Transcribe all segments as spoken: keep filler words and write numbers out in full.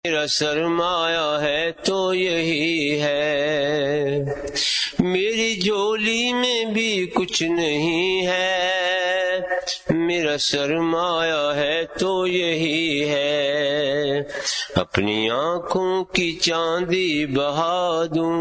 میرا سرمایہ ہے تو یہی ہے، میری جھولی میں بھی کچھ نہیں ہے، میرا سرمایہ ہے تو یہی ہے، اپنی آنکھوں کی چاندی بہا دوں،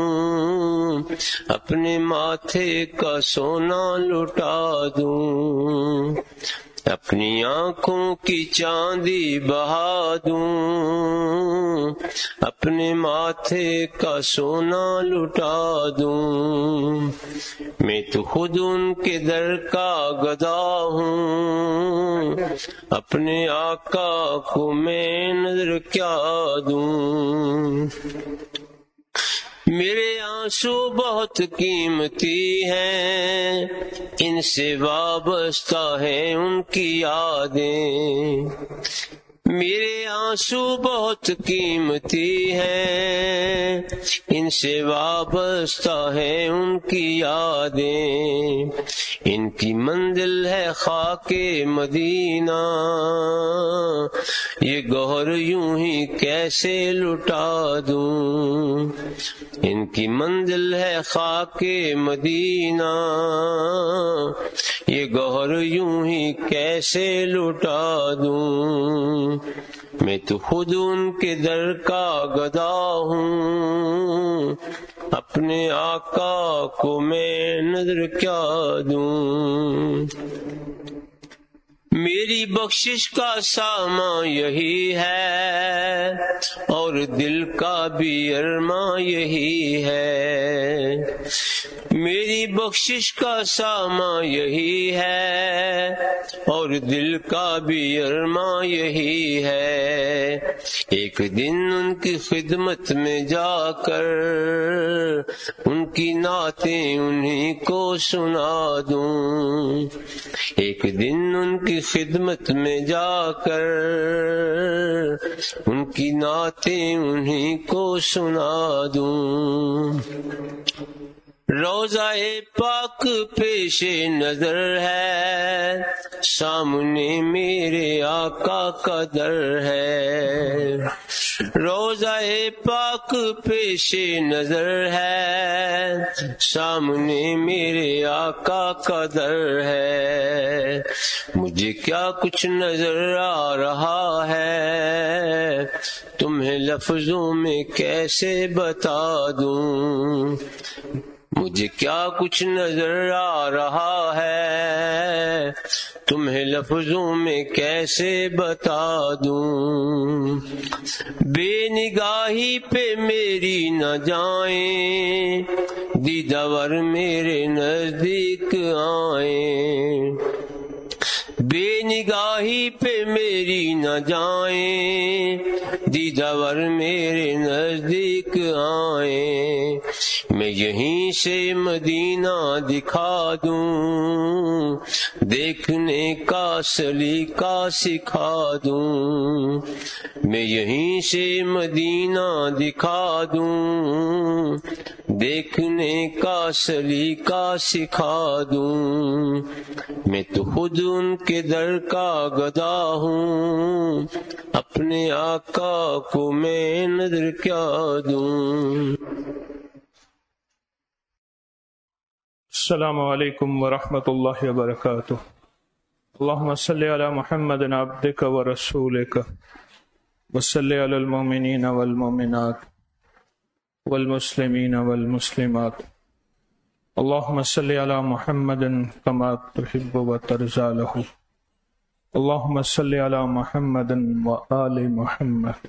اپنے ماتھے کا سونا لٹا دوں، اپنی آنکھوں کی چاندی بہا دوں، اپنے ماتھے کا سونا لٹا دوں، میں تو خود ان کے در کا گدا ہوں، اپنے آقا کو میں نظر کیا دوں، میرے آنسو بہت قیمتی ہیں، ان سے وابستہ ہیں ان کی یادیں، میرے آنسو بہت قیمتی ہیں، ان سے وابستہ ہیں ان کی یادیں، ان کی منزل ہے خاک مدینہ، یہ گوہر یوں ہی کیسے لٹا دوں، ان کی منزل ہے خاک مدینہ، یہ گوہر یوں ہی کیسے لٹا دوں، میں تو خود ان کے در کا گدا ہوں، اپنے آقا کو میں نظر کیا دوں، میری بخشش کا سامان یہی ہے اور دل کا بھی ارماں یہی ہے، میری بخشش کا سامان یہی ہے اور دل کا بھی ارماں یہی ہے، ایک دن ان کی خدمت میں جا کر ان کی نعتیں انہیں کو سنا دوں، ایک دن ان کی خدمت میں جا کر ان کی نعتیں انہیں کو سنا دوں، روضہ پاک پیش نظر ہے، سامنے میرے آقا کا در ہے، روضہ پاک پیش نظر ہے، سامنے میرے آقا کا در ہے، مجھے کیا کچھ نظر آ رہا ہے، تمہیں لفظوں میں کیسے بتا دوں، مجھے کیا کچھ نظر آ رہا ہے، تمہیں لفظوں میں کیسے بتا دوں، بے نگاہی پہ میری نہ جائیں، دیدہ ور میرے نزدیک آئیں، بے نگاہی پہ میری نہ جائیں، دیدہ ور میرے نزدیک آئیں، میں یہیں سے مدینہ دکھا دوں، دیکھنے کا سلیقہ سکھا دوں، میں یہیں سے مدینہ دکھا دوں، دیکھنے کا سلیقہ سکھا دوں، میں تو خود ان کے در کا گدا ہوں، اپنے آقا کو میں نظر کیا دوں۔ السلام علیکم ورحمۃ اللہ وبرکاتہ۔ اللہم صلی علی محمد عبدک ورسولک وصلی علی المؤمنین والمؤمنات والمسلمین والمسلمات، اللہم صلی علی محمد کما تحب وترضی لہ، اللہم صلی علی محمد وآل محمد۔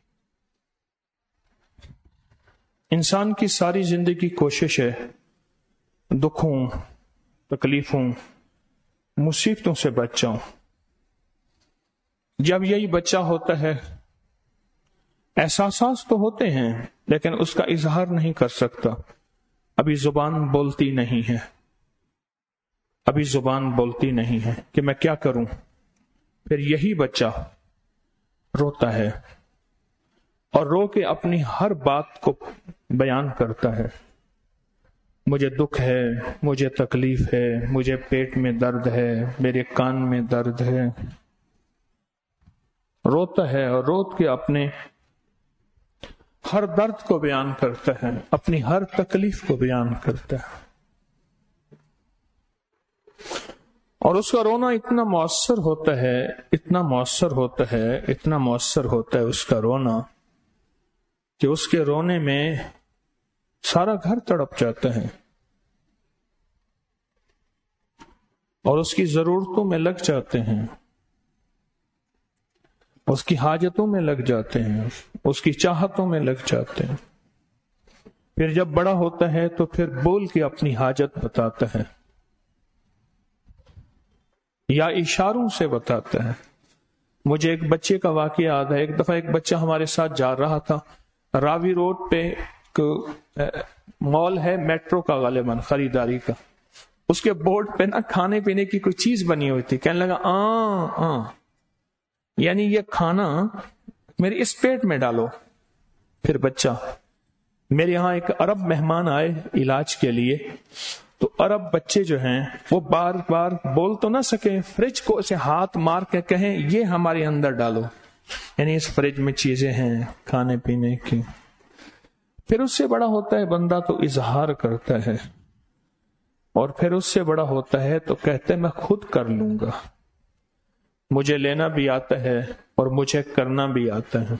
انسان کی ساری زندگی کوشش ہے دکھوں، تکلیفوں، مصیبتوں سے بچ جاؤں۔ جب یہی بچہ ہوتا ہے احساسات تو ہوتے ہیں لیکن اس کا اظہار نہیں کر سکتا، ابھی زبان بولتی نہیں ہے، ابھی زبان بولتی نہیں ہے کہ میں کیا کروں۔ پھر یہی بچہ روتا ہے اور رو کے اپنی ہر بات کو بیان کرتا ہے، مجھے دکھ ہے، مجھے تکلیف ہے، مجھے پیٹ میں درد ہے، میرے کان میں درد ہے، روتا ہے اور روت کے اپنے ہر درد کو بیان کرتا ہے، اپنی ہر تکلیف کو بیان کرتا ہے، اور اس کا رونا اتنا مؤثر ہوتا ہے، اتنا مؤثر ہوتا ہے، اتنا مؤثر ہوتا ہے اس کا رونا کہ اس کے رونے میں سارا گھر تڑپ جاتا ہے اور اس کی ضرورتوں میں لگ جاتے ہیں، اس کی حاجتوں میں لگ جاتے ہیں، اس کی چاہتوں میں لگ جاتے ہیں۔ پھر جب بڑا ہوتا ہے تو پھر بول کے اپنی حاجت بتاتا ہے یا اشاروں سے بتاتا ہے۔ مجھے ایک بچے کا واقعہ یاد ہے، ایک دفعہ ایک بچہ ہمارے ساتھ جا رہا تھا، راوی روڈ پہ مال ہے میٹرو کا، غالباً خریداری کا، اس کے بورڈ پہ نا کھانے پینے کی کوئی چیز بنی ہوئی تھی، کہنے لگا آں آں یعنی یہ کھانا میرے اس پیٹ میں ڈالو۔ پھر بچہ، میرے یہاں ایک عرب مہمان آئے علاج کے لیے، تو عرب بچے جو ہیں وہ بار بار بول تو نہ سکے، فریج کو اسے ہاتھ مار کے کہیں یہ ہمارے اندر ڈالو، یعنی اس فریج میں چیزیں ہیں کھانے پینے کی۔ پھر اس سے بڑا ہوتا ہے بندہ تو اظہار کرتا ہے، اور پھر اس سے بڑا ہوتا ہے تو کہتے ہیں میں خود کر لوں گا، مجھے لینا بھی آتا ہے اور مجھے کرنا بھی آتا ہے۔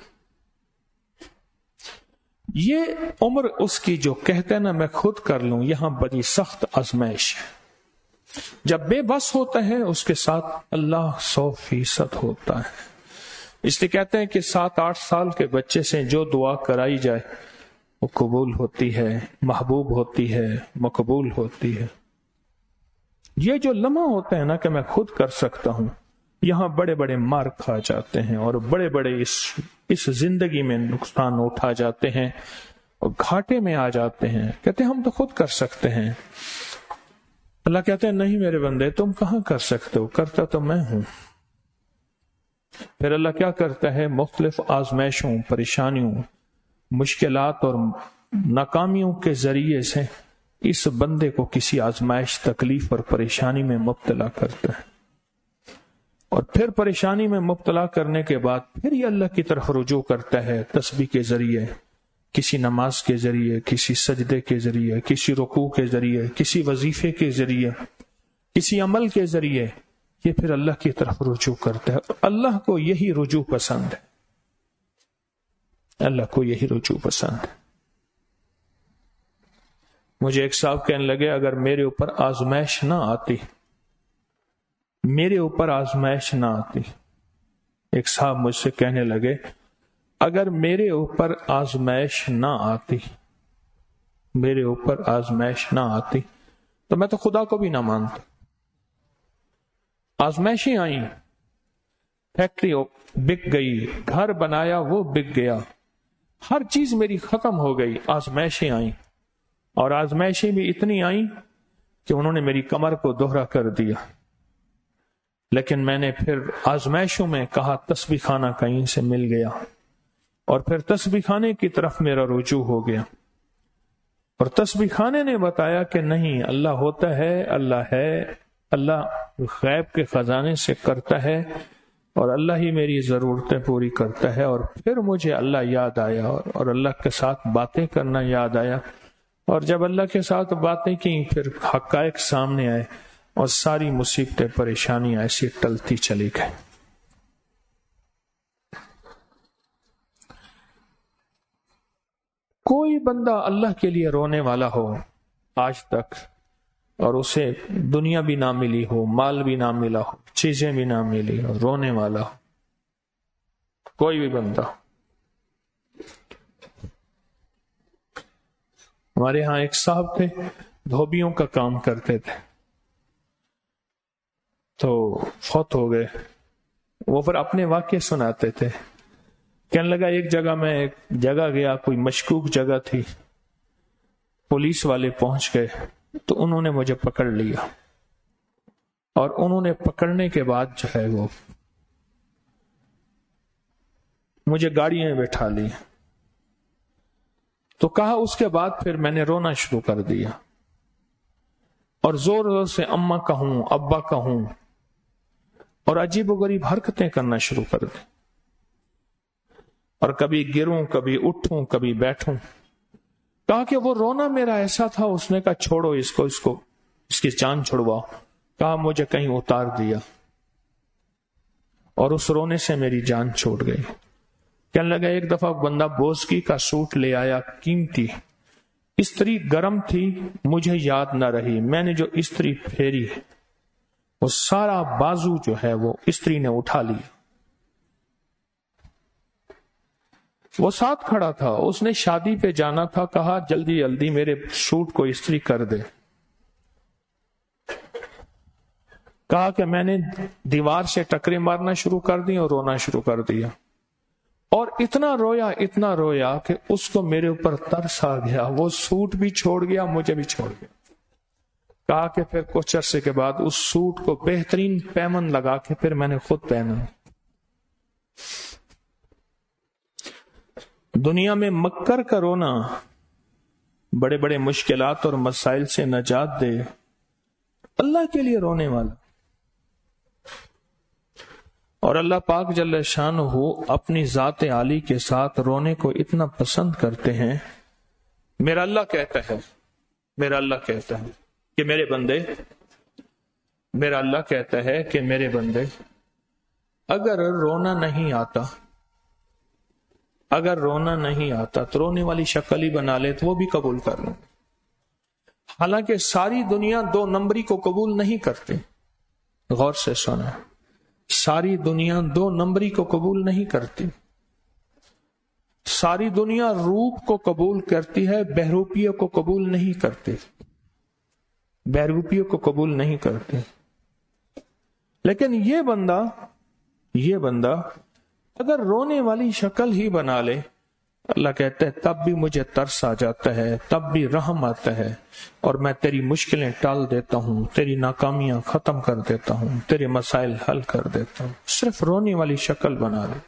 یہ عمر اس کی جو کہتے ہیں نا میں خود کر لوں، یہاں بڑی سخت آزمائش ہے۔ جب بے بس ہوتا ہے اس کے ساتھ اللہ سو فیصد ہوتا ہے۔ اس لیے کہتے ہیں کہ سات آٹھ سال کے بچے سے جو دعا کرائی جائے وہ قبول ہوتی ہے، محبوب ہوتی ہے، مقبول ہوتی ہے۔ یہ جو لمحہ ہوتا ہے نا کہ میں خود کر سکتا ہوں، یہاں بڑے بڑے مار کھا جاتے ہیں اور بڑے بڑے اس اس زندگی میں نقصان اٹھا جاتے ہیں اور گھاٹے میں آ جاتے ہیں۔ کہتے ہیں ہم تو خود کر سکتے ہیں۔ اللہ کہتے ہیں نہیں میرے بندے، تم کہاں کر سکتے ہو، کرتا تو میں ہوں۔ پھر اللہ کیا کرتا ہے، مختلف آزمائشوں، پریشانیوں، مشکلات اور ناکامیوں کے ذریعے سے اس بندے کو کسی آزمائش، تکلیف اور پریشانی میں مبتلا کرتا ہے، اور پھر پریشانی میں مبتلا کرنے کے بعد پھر یہ اللہ کی طرف رجوع کرتا ہے، تسبیح کے ذریعے، کسی نماز کے ذریعے، کسی سجدے کے ذریعے، کسی رکوع کے ذریعے، کسی وظیفے کے ذریعے، کسی عمل کے ذریعے، یہ پھر اللہ کی طرف رجوع کرتا ہے۔ اللہ کو یہی رجوع پسند ہے، اللہ کو یہی رجوع پسند ہے۔ مجھے ایک صاحب کہنے لگے اگر میرے اوپر آزمائش نہ آتی، میرے اوپر آزمائش نہ آتی ایک صاحب مجھ سے کہنے لگے اگر میرے اوپر آزمائش نہ آتی میرے اوپر آزمائش نہ آتی تو میں تو خدا کو بھی نہ مانتا۔ آزمائشیں آئیں، فیکٹری بک گئی، گھر بنایا وہ بک گیا، ہر چیز میری ختم ہو گئی، آزمائشیں آئیں، اور آزمائشیں بھی اتنی آئیں کہ انہوں نے میری کمر کو دوہرا کر دیا، لیکن میں نے پھر آزمائشوں میں کہا تسبیح خانہ کہیں سے مل گیا، اور پھر تسبیح خانے کی طرف میرا رجوع ہو گیا، اور تسبیح خانے نے بتایا کہ نہیں، اللہ ہوتا ہے، اللہ ہے، اللہ غیب کے خزانے سے کرتا ہے، اور اللہ ہی میری ضرورتیں پوری کرتا ہے۔ اور پھر مجھے اللہ یاد آیا، اور اللہ کے ساتھ باتیں کرنا یاد آیا، اور جب اللہ کے ساتھ باتیں کی پھر حقائق سامنے آئے، اور ساری مصیبتیں، پریشانیاں ایسی ٹلتی چلی گئی۔ کوئی بندہ اللہ کے لیے رونے والا ہو آج تک، اور اسے دنیا بھی نہ ملی ہو، مال بھی نہ ملا ہو، چیزیں بھی نہ ملی ہو، رونے والا ہو، کوئی بھی بندہ۔ ہمارے ہاں ایک صاحب تھے، دھوبیوں کا کام کرتے تھے، تو فوت ہو گئے۔ وہ پھر اپنے واقعے سناتے تھے، کہنے لگا ایک جگہ میں ایک جگہ گیا، کوئی مشکوک جگہ تھی، پولیس والے پہنچ گئے تو انہوں نے مجھے پکڑ لیا، اور انہوں نے پکڑنے کے بعد جو ہے وہ مجھے گاڑی میں بٹھا لی، تو کہا اس کے بعد پھر میں نے رونا شروع کر دیا، اور زور زور سے اماں کہوں، ابا کہوں، اور عجیب و غریب حرکتیں کرنا شروع کر دی، اور کبھی گروں کبھی اٹھوں کبھی بیٹھوں. کہا کہ وہ رونا میرا ایسا تھا. اس نے کہا چھوڑو اس کو اس کو اس کی جان چھڑواؤ. کہا مجھے کہیں اتار دیا اور اس رونے سے میری جان چھوٹ گئی. کہنے لگا ایک دفعہ بندہ بوسکی کا سوٹ لے آیا قیمتی. استری گرم تھی مجھے یاد نہ رہی. میں نے جو استری پھیری وہ سارا بازو جو ہے وہ استری نے اٹھا لیا. وہ ساتھ کھڑا تھا. اس نے شادی پہ جانا تھا. کہا جلدی جلدی میرے سوٹ کو استری کر دے. کہا کہ میں نے دیوار سے ٹکرے مارنا شروع کر دی اور رونا شروع کر دیا. اور اتنا رویا اتنا رویا کہ اس کو میرے اوپر ترس آ گیا. وہ سوٹ بھی چھوڑ گیا مجھے بھی چھوڑ گیا. کہا کہ پھر کچھ عرصے کے بعد اس سوٹ کو بہترین پیمن لگا کے پھر میں نے خود پہنا. دنیا میں مکر کا رونا بڑے بڑے مشکلات اور مسائل سے نجات دے. اللہ کے لیے رونے والا. اور اللہ پاک جل شانہ اپنی ذات عالی کے ساتھ رونے کو اتنا پسند کرتے ہیں. میرا اللہ کہتا ہے میرا اللہ کہتا ہے کہ میرے بندے میرا اللہ کہتا ہے کہ میرے بندے اگر رونا نہیں آتا اگر رونا نہیں آتا تو رونے والی شکل ہی بنا لے تو وہ بھی قبول کر لیں. حالانکہ ساری دنیا دو نمبری کو قبول نہیں کرتی. غور سے سنا, ساری دنیا دو نمبری کو قبول نہیں کرتی. ساری دنیا روپ کو قبول کرتی ہے, بہروپیوں کو قبول نہیں کرتی. بہروپیوں کو قبول نہیں کرتی. لیکن یہ بندہ یہ بندہ اگر رونے والی شکل ہی بنا لے, اللہ کہتا ہے تب بھی مجھے ترس آ جاتا ہے, تب بھی رحم آتا ہے, اور میں تیری مشکلیں ٹال دیتا ہوں, تیری ناکامیاں ختم کر دیتا ہوں, تیرے مسائل حل کر دیتا ہوں. صرف رونے والی شکل بنا لے.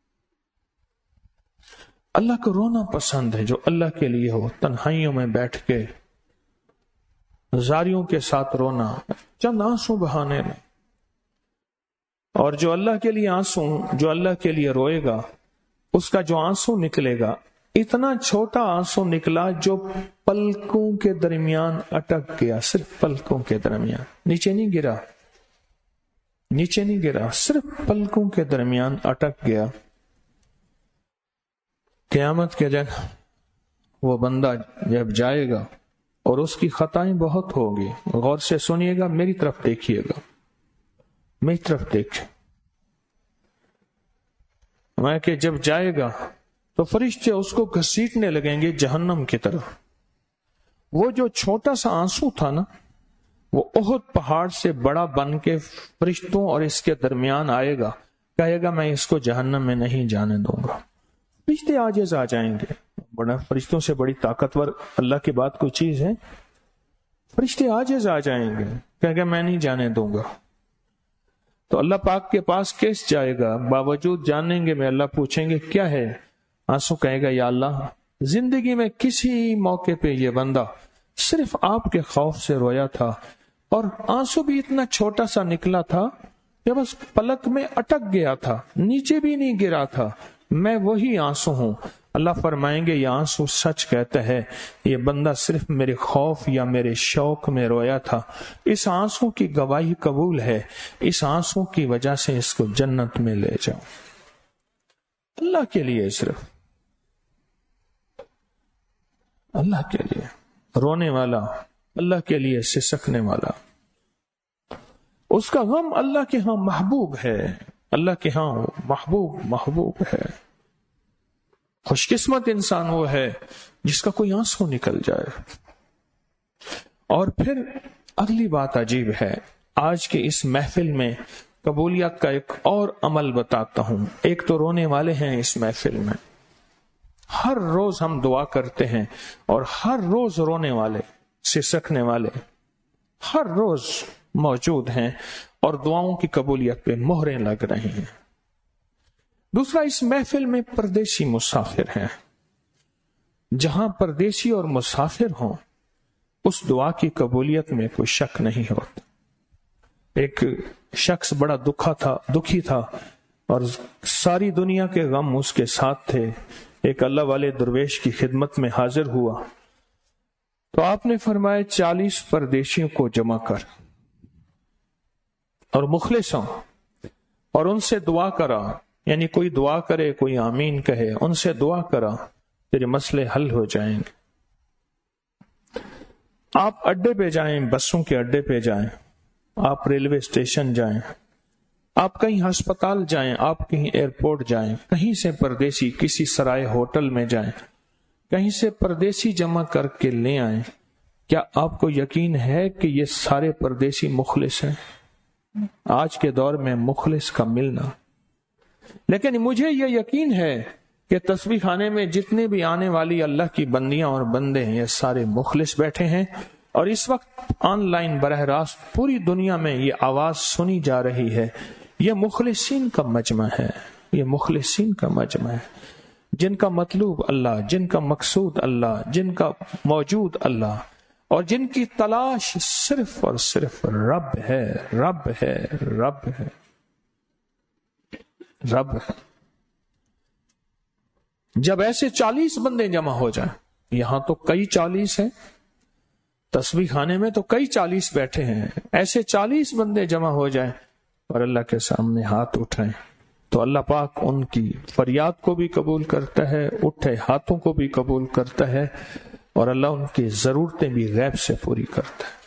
اللہ کو رونا پسند ہے جو اللہ کے لیے ہو. تنہائیوں میں بیٹھ کے زاریوں کے ساتھ رونا, چند آنسو بہانے میں. اور جو اللہ کے لیے آنسو جو اللہ کے لیے روئے گا اس کا جو آنسو نکلے گا اتنا چھوٹا آنسو نکلا جو پلکوں کے درمیان اٹک گیا. صرف پلکوں کے درمیان, نیچے نہیں گرا نیچے نہیں گرا صرف پلکوں کے درمیان اٹک گیا. قیامت کے دن وہ بندہ جب جائے گا اور اس کی خطائیں بہت ہوگی. غور سے سنیے گا, میری طرف دیکھیے گا, میری طرف دیکھ. میں کہ جب جائے گا تو فرشتے اس کو گھسیٹنے لگیں گے جہنم کی طرف. وہ جو چھوٹا سا آنسو تھا نا, وہ احد پہاڑ سے بڑا بن کے فرشتوں اور اس کے درمیان آئے گا. کہے گا میں اس کو جہنم میں نہیں جانے دوں گا. فرشتے عاجز آ جائیں گے. بڑا فرشتوں سے بڑی طاقتور اللہ کی بات کوئی چیز ہے. فرشتے عاجز آ جائیں گے, کہے گا میں نہیں جانے دوں گا. تو اللہ پاک کے پاس کیس جائے گا, باوجود جانیں گے میں. اللہ پوچھیں گے کیا ہے؟ آنسو کہے گا یا اللہ زندگی میں کسی موقع پہ یہ بندہ صرف آپ کے خوف سے رویا تھا, اور آنسو بھی اتنا چھوٹا سا نکلا تھا کہ بس پلک میں اٹک گیا تھا, نیچے بھی نہیں گرا تھا. میں وہی آنسو ہوں. اللہ فرمائیں گے یہ آنسو سچ کہتا ہے, یہ بندہ صرف میرے خوف یا میرے شوق میں رویا تھا. اس آنسو کی گواہی قبول ہے, اس آنسو کی وجہ سے اس کو جنت میں لے جاؤ. اللہ کے لیے, صرف اللہ کے لیے رونے والا, اللہ کے لیے سسکنے والا. اس کا غم اللہ کے ہاں محبوب ہے, اللہ کے ہاں محبوب محبوب ہے. خوش قسمت انسان وہ ہے جس کا کوئی آنسو نکل جائے. اور پھر اگلی بات عجیب ہے, آج کے اس محفل میں قبولیت کا ایک اور عمل بتاتا ہوں. ایک تو رونے والے ہیں اس محفل میں, ہر روز ہم دعا کرتے ہیں, اور ہر روز رونے والے سسکنے والے ہر روز موجود ہیں, اور دعاؤں کی قبولیت پہ مہریں لگ رہی ہیں. دوسرا, اس محفل میں پردیسی مسافر ہیں. جہاں پردیسی اور مسافر ہوں اس دعا کی قبولیت میں کوئی شک نہیں ہوتا. ایک شخص بڑا دکھا تھا دکھی تھا اور ساری دنیا کے غم اس کے ساتھ تھے، ایک اللہ والے درویش کی خدمت میں حاضر ہوا تو آپ نے فرمایا چالیس پردیشیوں کو جمع کر اور مخلص ہوں اور ان سے دعا کرا، یعنی کوئی دعا کرے کوئی آمین کہے، ان سے دعا کرا تیرے مسئلے حل ہو جائیں گے۔ آپ اڈے پہ جائیں، بسوں کے اڈے پہ جائیں، آپ ریلوے اسٹیشن جائیں، آپ کہیں ہسپتال جائیں، آپ کہیں ایئرپورٹ جائیں، کہیں سے پردیسی کسی سرائے ہوٹل میں جائیں، کہیں سے پردیسی جمع کر کے لے آئیں، کیا آپ کو یقین ہے کہ یہ سارے پردیسی مخلص ہیں؟ آج کے دور میں مخلص کا ملنا، لیکن مجھے یہ یقین ہے کہ تسبیح خانے میں جتنے بھی آنے والی اللہ کی بندیاں اور بندے ہیں یہ سارے مخلص بیٹھے ہیں، اور اس وقت آن لائن براہ راست پوری دنیا میں یہ آواز سنی جا رہی ہے۔ یہ مخلصین کا مجمع ہے، یہ مخلصین کا مجمع ہے، جن کا مطلوب اللہ، جن کا مقصود اللہ، جن کا موجود اللہ، اور جن کی تلاش صرف اور صرف رب ہے، رب ہے، رب ہے، رب ہے۔ جب ایسے چالیس بندے جمع ہو جائیں، یہاں تو کئی چالیس ہیں، تسبیح خانے میں تو کئی چالیس بیٹھے ہیں، ایسے چالیس بندے جمع ہو جائیں اور اللہ کے سامنے ہاتھ اٹھائیں تو اللہ پاک ان کی فریاد کو بھی قبول کرتا ہے، اٹھے ہاتھوں کو بھی قبول کرتا ہے، اور اللہ ان کی ضرورتیں بھی غیب سے پوری کرتا ہے۔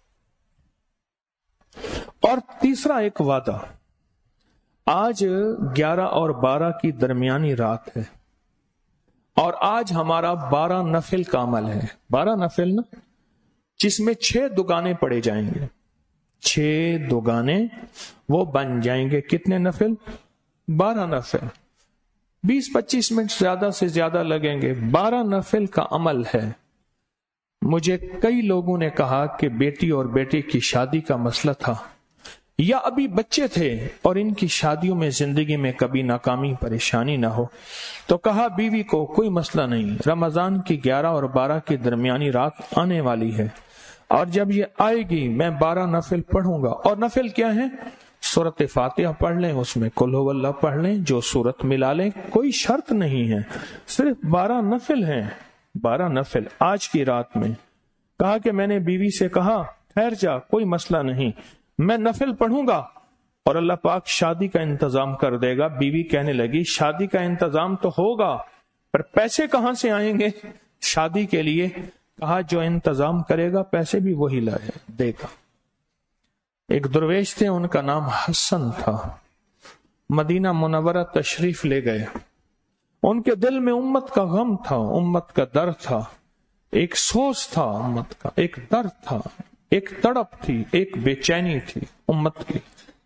اور تیسرا ایک وعدہ، آج گیارہ اور بارہ کی درمیانی رات ہے، اور آج ہمارا بارہ نفل کا عمل ہے، بارہ نفل نا، جس میں چھ دگانے پڑے جائیں گے، چھ دگانے وہ بن جائیں گے کتنے نفل؟ بارہ نفل، بیس پچیس منٹ زیادہ سے زیادہ لگیں گے، بارہ نفل کا عمل ہے۔ مجھے کئی لوگوں نے کہا کہ بیٹی اور بیٹے کی شادی کا مسئلہ تھا، یا ابھی بچے تھے اور ان کی شادیوں میں زندگی میں کبھی ناکامی پریشانی نہ ہو، تو کہا بیوی کو کوئی مسئلہ نہیں، رمضان کی گیارہ اور بارہ کی درمیانی رات آنے والی ہے، اور جب یہ آئے گی میں بارہ نفل پڑھوں گا۔ اور نفل کیا ہے؟ سورت فاتحہ پڑھ لیں، اس میں قل ہو اللہ پڑھ لیں، جو سورت ملا لیں، کوئی شرط نہیں ہے، صرف بارہ نفل ہیں، بارہ نفل آج کی رات میں۔ کہا کہ میں نے بیوی سے کہا ٹھہر جا، کوئی مسئلہ نہیں، میں نفل پڑھوں گا اور اللہ پاک شادی کا انتظام کر دے گا۔ بیوی کہنے لگی شادی کا انتظام تو ہوگا، پر پیسے کہاں سے آئیں گے شادی کے لیے؟ کہا جو انتظام کرے گا پیسے بھی وہی لائے دے گا۔ ایک درویش تھے، ان کا نام حسن تھا، مدینہ منورہ تشریف لے گئے، ان کے دل میں امت کا غم تھا، امت کا درد تھا، ایک سوز تھا امت کا، ایک درد تھا، ایک تڑپ تھی، ایک بے چینی تھی امت کی۔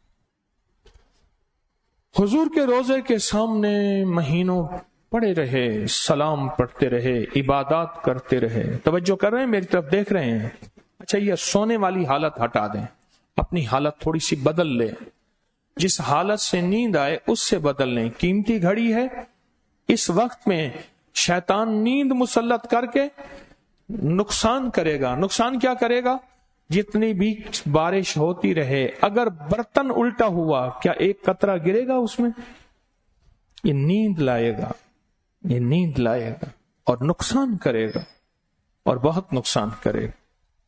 حضور کے روضے کے سامنے مہینوں پڑے رہے، سلام پڑھتے رہے، عبادات کرتے رہے۔ توجہ کر رہے ہیں، میری طرف دیکھ رہے ہیں؟ اچھا یہ سونے والی حالت ہٹا دیں، اپنی حالت تھوڑی سی بدل لیں، جس حالت سے نیند آئے اس سے بدل لیں۔ قیمتی گھڑی ہے، اس وقت میں شیطان نیند مسلط کر کے نقصان کرے گا۔ نقصان کیا کرے گا؟ جتنی بھی بارش ہوتی رہے، اگر برتن الٹا ہوا کیا ایک قطرہ گرے گا اس میں؟ یہ نیند لائے گا، یہ نیند لائے گا اور نقصان کرے گا، اور بہت نقصان کرے گا۔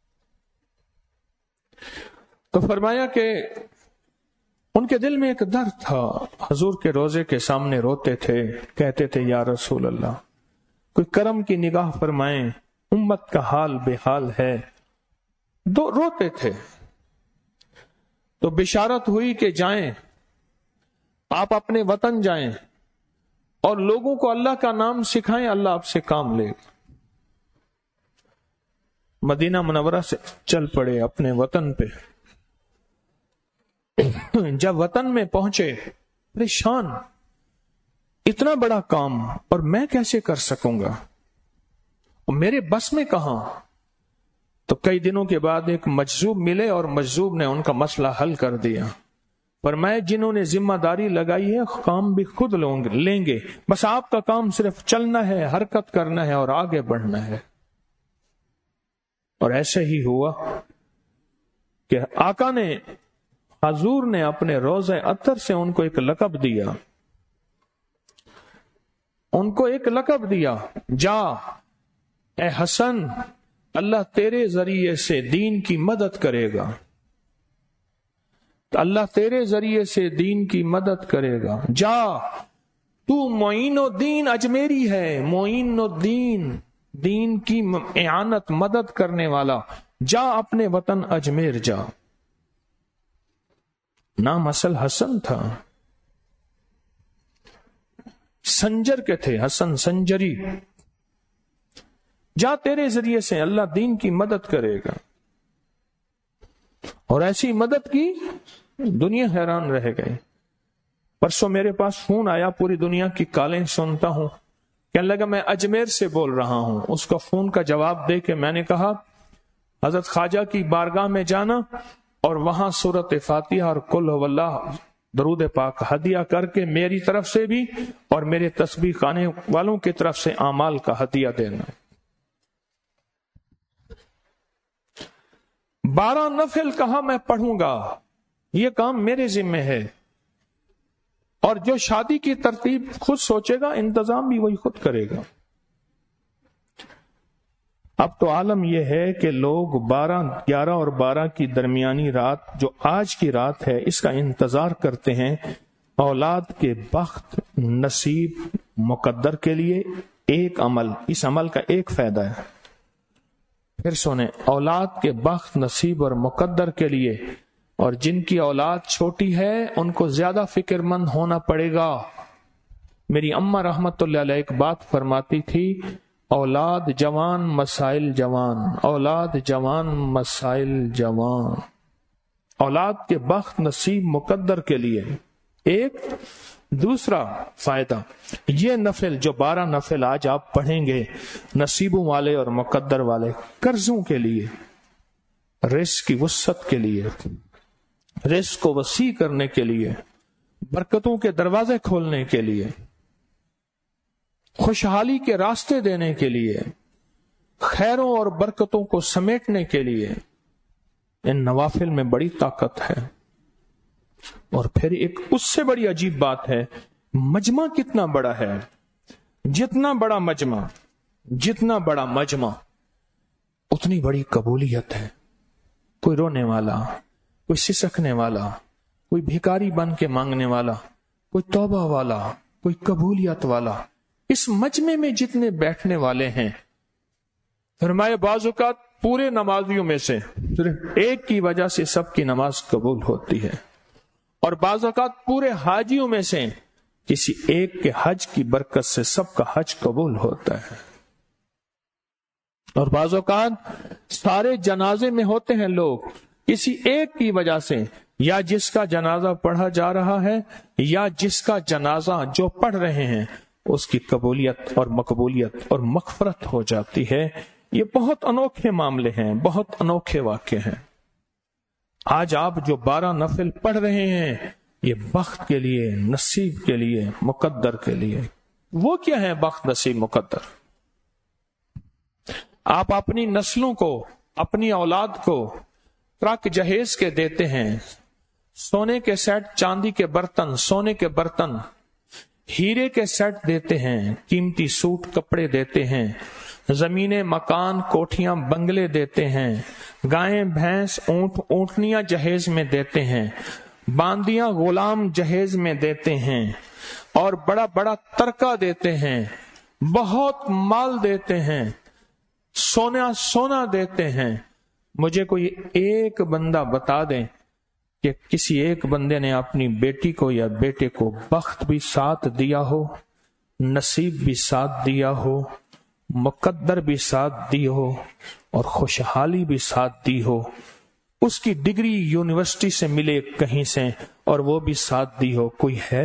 تو فرمایا کہ ان کے دل میں ایک درد تھا، حضور کے روضے کے سامنے روتے تھے، کہتے تھے یا رسول اللہ کوئی کرم کی نگاہ فرمائیں، امت کا حال بے حال ہے، دو روتے تھے۔ تو بشارت ہوئی کہ جائیں، آپ اپنے وطن جائیں اور لوگوں کو اللہ کا نام سکھائیں، اللہ آپ سے کام لے گا۔ مدینہ منورہ سے چل پڑے اپنے وطن پہ۔ جب وطن میں پہنچے پریشان، اتنا بڑا کام اور میں کیسے کر سکوں گا، اور میرے بس میں کہاں؟ تو کئی دنوں کے بعد ایک مجذوب ملے اور مجذوب نے ان کا مسئلہ حل کر دیا۔ فرمایا جنہوں نے ذمہ داری لگائی ہے کام بھی خود لیں گے، بس آپ کا کام صرف چلنا ہے، حرکت کرنا ہے اور آگے بڑھنا ہے۔ اور ایسے ہی ہوا کہ آقا نے، حضور نے اپنے روضہ اطہر سے ان کو ایک لقب دیا، ان کو ایک لقب دیا، جا اے حسن، اللہ تیرے ذریعے سے دین کی مدد کرے گا، اللہ تیرے ذریعے سے دین کی مدد کرے گا، جا تو معین الدین اجمیری ہے، معین الدین دین کی اعانت مدد کرنے والا، جا اپنے وطن اجمیر جا۔ نام اصل حسن تھا، سنجر کے تھے، حسن سنجری۔ جا تیرے ذریعے سے اللہ دین کی مدد کرے گا، اور ایسی مدد کی دنیا حیران رہ گئی۔ پرسوں میرے پاس فون آیا، پوری دنیا کی کالیں سنتا ہوں، کہنے لگا میں اجمیر سے بول رہا ہوں۔ اس کا فون کا جواب دے کے میں نے کہا حضرت خواجہ کی بارگاہ میں جانا اور وہاں سورت فاتحہ اور قل هو اللہ درود پاک ہدیہ کر کے میری طرف سے بھی اور میرے تسبیح خانے والوں کی طرف سے اعمال کا ہدیہ دینا۔ بارہ نفل کہاں میں پڑھوں گا، یہ کام میرے ذمہ ہے، اور جو شادی کی ترتیب خود سوچے گا انتظام بھی وہی خود کرے گا۔ اب تو عالم یہ ہے کہ لوگ بارہ گیارہ اور بارہ کی درمیانی رات جو آج کی رات ہے اس کا انتظار کرتے ہیں اولاد کے بخت نصیب مقدر کے لیے۔ ایک عمل، اس عمل کا ایک فائدہ ہے، پھر سنیں، اولاد کے بخت نصیب اور مقدر کے لیے، اور جن کی اولاد چھوٹی ہے ان کو زیادہ فکر مند ہونا پڑے گا۔ میری اماں رحمت اللہ علیہ ایک بات فرماتی تھی، اولاد جوان مسائل جوان، اولاد جوان مسائل جوان۔ اولاد کے بخت نصیب مقدر کے لیے ایک، دوسرا فائدہ یہ نفل جو بارہ نفل آج آپ پڑھیں گے نصیبوں والے اور مقدر والے، قرضوں کے لیے، رزق کی وسعت کے لیے، رزق کو وسیع کرنے کے لیے، برکتوں کے دروازے کھولنے کے لیے، خوشحالی کے راستے دینے کے لیے، خیروں اور برکتوں کو سمیٹنے کے لیے، ان نوافل میں بڑی طاقت ہے۔ اور پھر ایک اس سے بڑی عجیب بات ہے، مجمع کتنا بڑا ہے، جتنا بڑا مجمع جتنا بڑا مجمع اتنی بڑی قبولیت ہے۔ کوئی رونے والا، کوئی سسکنے والا، کوئی بھیکاری بن کے مانگنے والا، کوئی توبہ والا، کوئی قبولیت والا، اس مجمع میں جتنے بیٹھنے والے ہیں، فرمائے بعض اوقات پورے نمازیوں میں سے صرف ایک کی وجہ سے سب کی نماز قبول ہوتی ہے، اور بعض اوقات پورے حاجیوں میں سے کسی ایک کے حج کی برکت سے سب کا حج قبول ہوتا ہے، اور بعض اوقات سارے جنازے میں ہوتے ہیں لوگ کسی ایک کی وجہ سے، یا جس کا جنازہ پڑھا جا رہا ہے یا جس کا جنازہ جو پڑھ رہے ہیں اس کی قبولیت اور مقبولیت اور مغفرت ہو جاتی ہے۔ یہ بہت انوکھے معاملے ہیں، بہت انوکھے واقعے ہیں۔ آج آپ جو بارہ نفل پڑھ رہے ہیں یہ بخت کے لیے، نصیب کے لیے، مقدر کے لیے۔ وہ کیا ہے بخت نصیب مقدر؟ آپ اپنی نسلوں کو، اپنی اولاد کو ٹرک جہیز کے دیتے ہیں، سونے کے سیٹ، چاندی کے برتن، سونے کے برتن، ہیرے کے سیٹ دیتے ہیں، قیمتی سوٹ کپڑے دیتے ہیں، زمینیں، مکان، کوٹھیاں، بنگلے دیتے ہیں، گائیں، بھینس، اونٹ، اونٹنیاں جہیز میں دیتے ہیں، باندیاں، غلام جہیز میں دیتے ہیں، اور بڑا بڑا ترکہ دیتے ہیں، بہت مال دیتے ہیں، سونا سونا دیتے ہیں۔ مجھے کوئی ایک بندہ بتا دیں کہ کسی ایک بندے نے اپنی بیٹی کو یا بیٹے کو بخت بھی ساتھ دیا ہو، نصیب بھی ساتھ دیا ہو، مقدر بھی ساتھ دی ہو، اور خوشحالی بھی ساتھ دی ہو، اس کی ڈگری یونیورسٹی سے ملے کہیں سے اور وہ بھی ساتھ دی ہو؟ کوئی ہے؟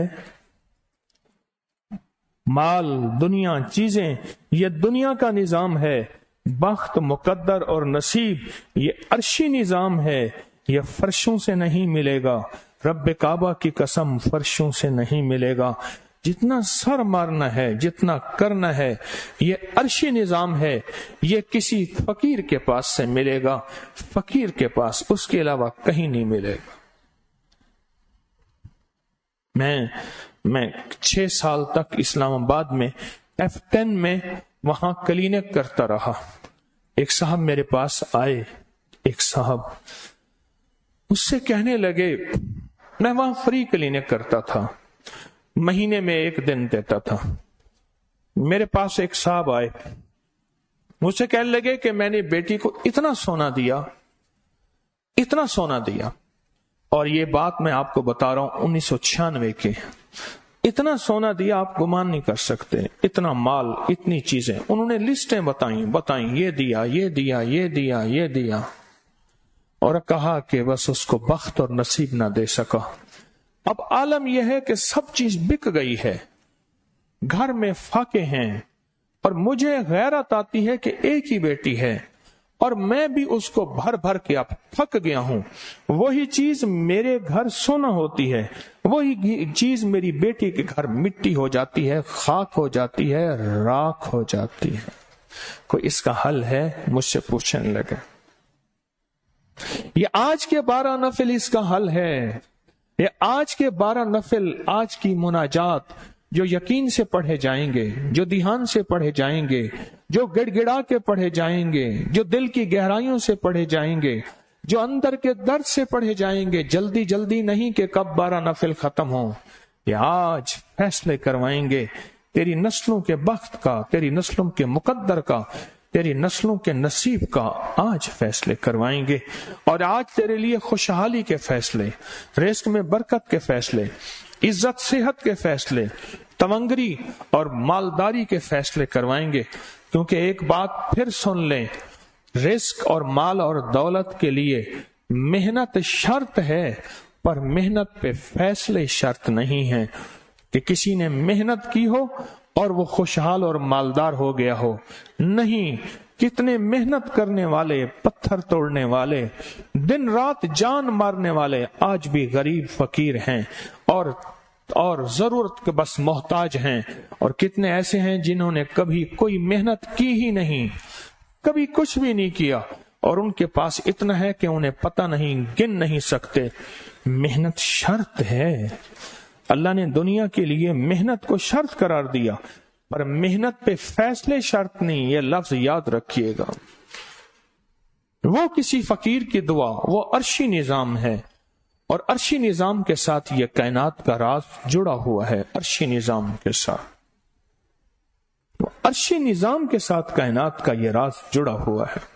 مال، دنیا، چیزیں، یہ دنیا کا نظام ہے۔ بخت، مقدر اور نصیب یہ عرشی نظام ہے، یہ فرشوں سے نہیں ملے گا، رب کعبہ کی قسم فرشوں سے نہیں ملے گا۔ جتنا سر مارنا ہے، جتنا کرنا ہے، یہ عرشی نظام ہے، یہ کسی فقیر کے پاس سے ملے گا، فقیر کے پاس، اس کے علاوہ کہیں نہیں ملے گا۔ میں میں چھ سال تک اسلام آباد میں ایف ٹین میں وہاں کلینک کرتا رہا. ایک صاحب میرے پاس آئے، ایک صاحب اس سے کہنے لگے، میں وہاں فری کلینک کرتا تھا، مہینے میں ایک دن دیتا تھا. میرے پاس ایک صاحب آئے، مجھ سے کہنے لگے کہ میں نے بیٹی کو اتنا سونا دیا، اتنا سونا دیا، اور یہ بات میں آپ کو بتا رہا ہوں انیس سو چھیانوے کے، اتنا سونا دیا آپ گمان نہیں کر سکتے، اتنا مال، اتنی چیزیں. انہوں نے لسٹیں بتائیں بتائیں یہ دیا یہ دیا یہ دیا یہ دیا، اور کہا کہ بس اس کو بخت اور نصیب نہ دے سکا. اب عالم یہ ہے کہ سب چیز بک گئی ہے، گھر میں فاقے ہیں، اور مجھے غیرت آتی ہے کہ ایک ہی بیٹی ہے اور میں بھی اس کو بھر بھر کے اب تھک گیا ہوں. وہی چیز میرے گھر سونا ہوتی ہے، وہی چیز میری بیٹی کے گھر مٹی ہو جاتی ہے، خاک ہو جاتی ہے، راکھ ہو جاتی ہے. کوئی اس کا حل ہے؟ مجھ سے پوچھنے لگے. یہ آج کے بارہ نفل اس کا حل ہے. یہ آج کے بارہ نفل، آج کی مناجات جو یقین سے پڑھے جائیں گے، جو دھیان سے پڑھے جائیں گے، جو گڑ گڑا کے پڑھے جائیں گے، جو دل کی گہرائیوں سے پڑھے جائیں گے، جو اندر کے درد سے پڑھے جائیں گے، جلدی جلدی نہیں کہ کب بارہ نفل ختم ہوں. یہ آج فیصلے کروائیں گے تیری نسلوں کے بخت کا، تیری نسلوں کے مقدر کا، تیری نسلوں کے نصیب کا. آج فیصلے کروائیں گے، اور آج تیرے لیے خوشحالی کے فیصلے، رزق میں برکت کے فیصلے، عزت صحت کے فیصلے، تونگری اور مالداری کے فیصلے کروائیں گے. کیونکہ ایک بات پھر سن لیں، رزق اور مال اور دولت کے لیے محنت شرط ہے، پر محنت پہ فیصلے شرط نہیں ہیں کہ کسی نے محنت کی ہو اور وہ خوشحال اور مالدار ہو گیا ہو. نہیں، کتنے محنت کرنے والے، پتھر توڑنے والے، دن رات جان مارنے والے آج بھی غریب فقیر ہیں اور اور ضرورت کے بس محتاج ہیں. اور کتنے ایسے ہیں جنہوں نے کبھی کوئی محنت کی ہی نہیں، کبھی کچھ بھی نہیں کیا، اور ان کے پاس اتنا ہے کہ انہیں پتہ نہیں، گن نہیں سکتے. محنت شرط ہے. اللہ نے دنیا کے لیے محنت کو شرط قرار دیا، پر محنت پہ فیصلے شرط نہیں. یہ لفظ یاد رکھیے گا. وہ کسی فقیر کی دعا، وہ عرشی نظام ہے، اور عرشی نظام کے ساتھ یہ کائنات کا راز جڑا ہوا ہے. عرشی نظام کے ساتھ عرشی نظام کے ساتھ کائنات کا یہ راز جڑا ہوا ہے.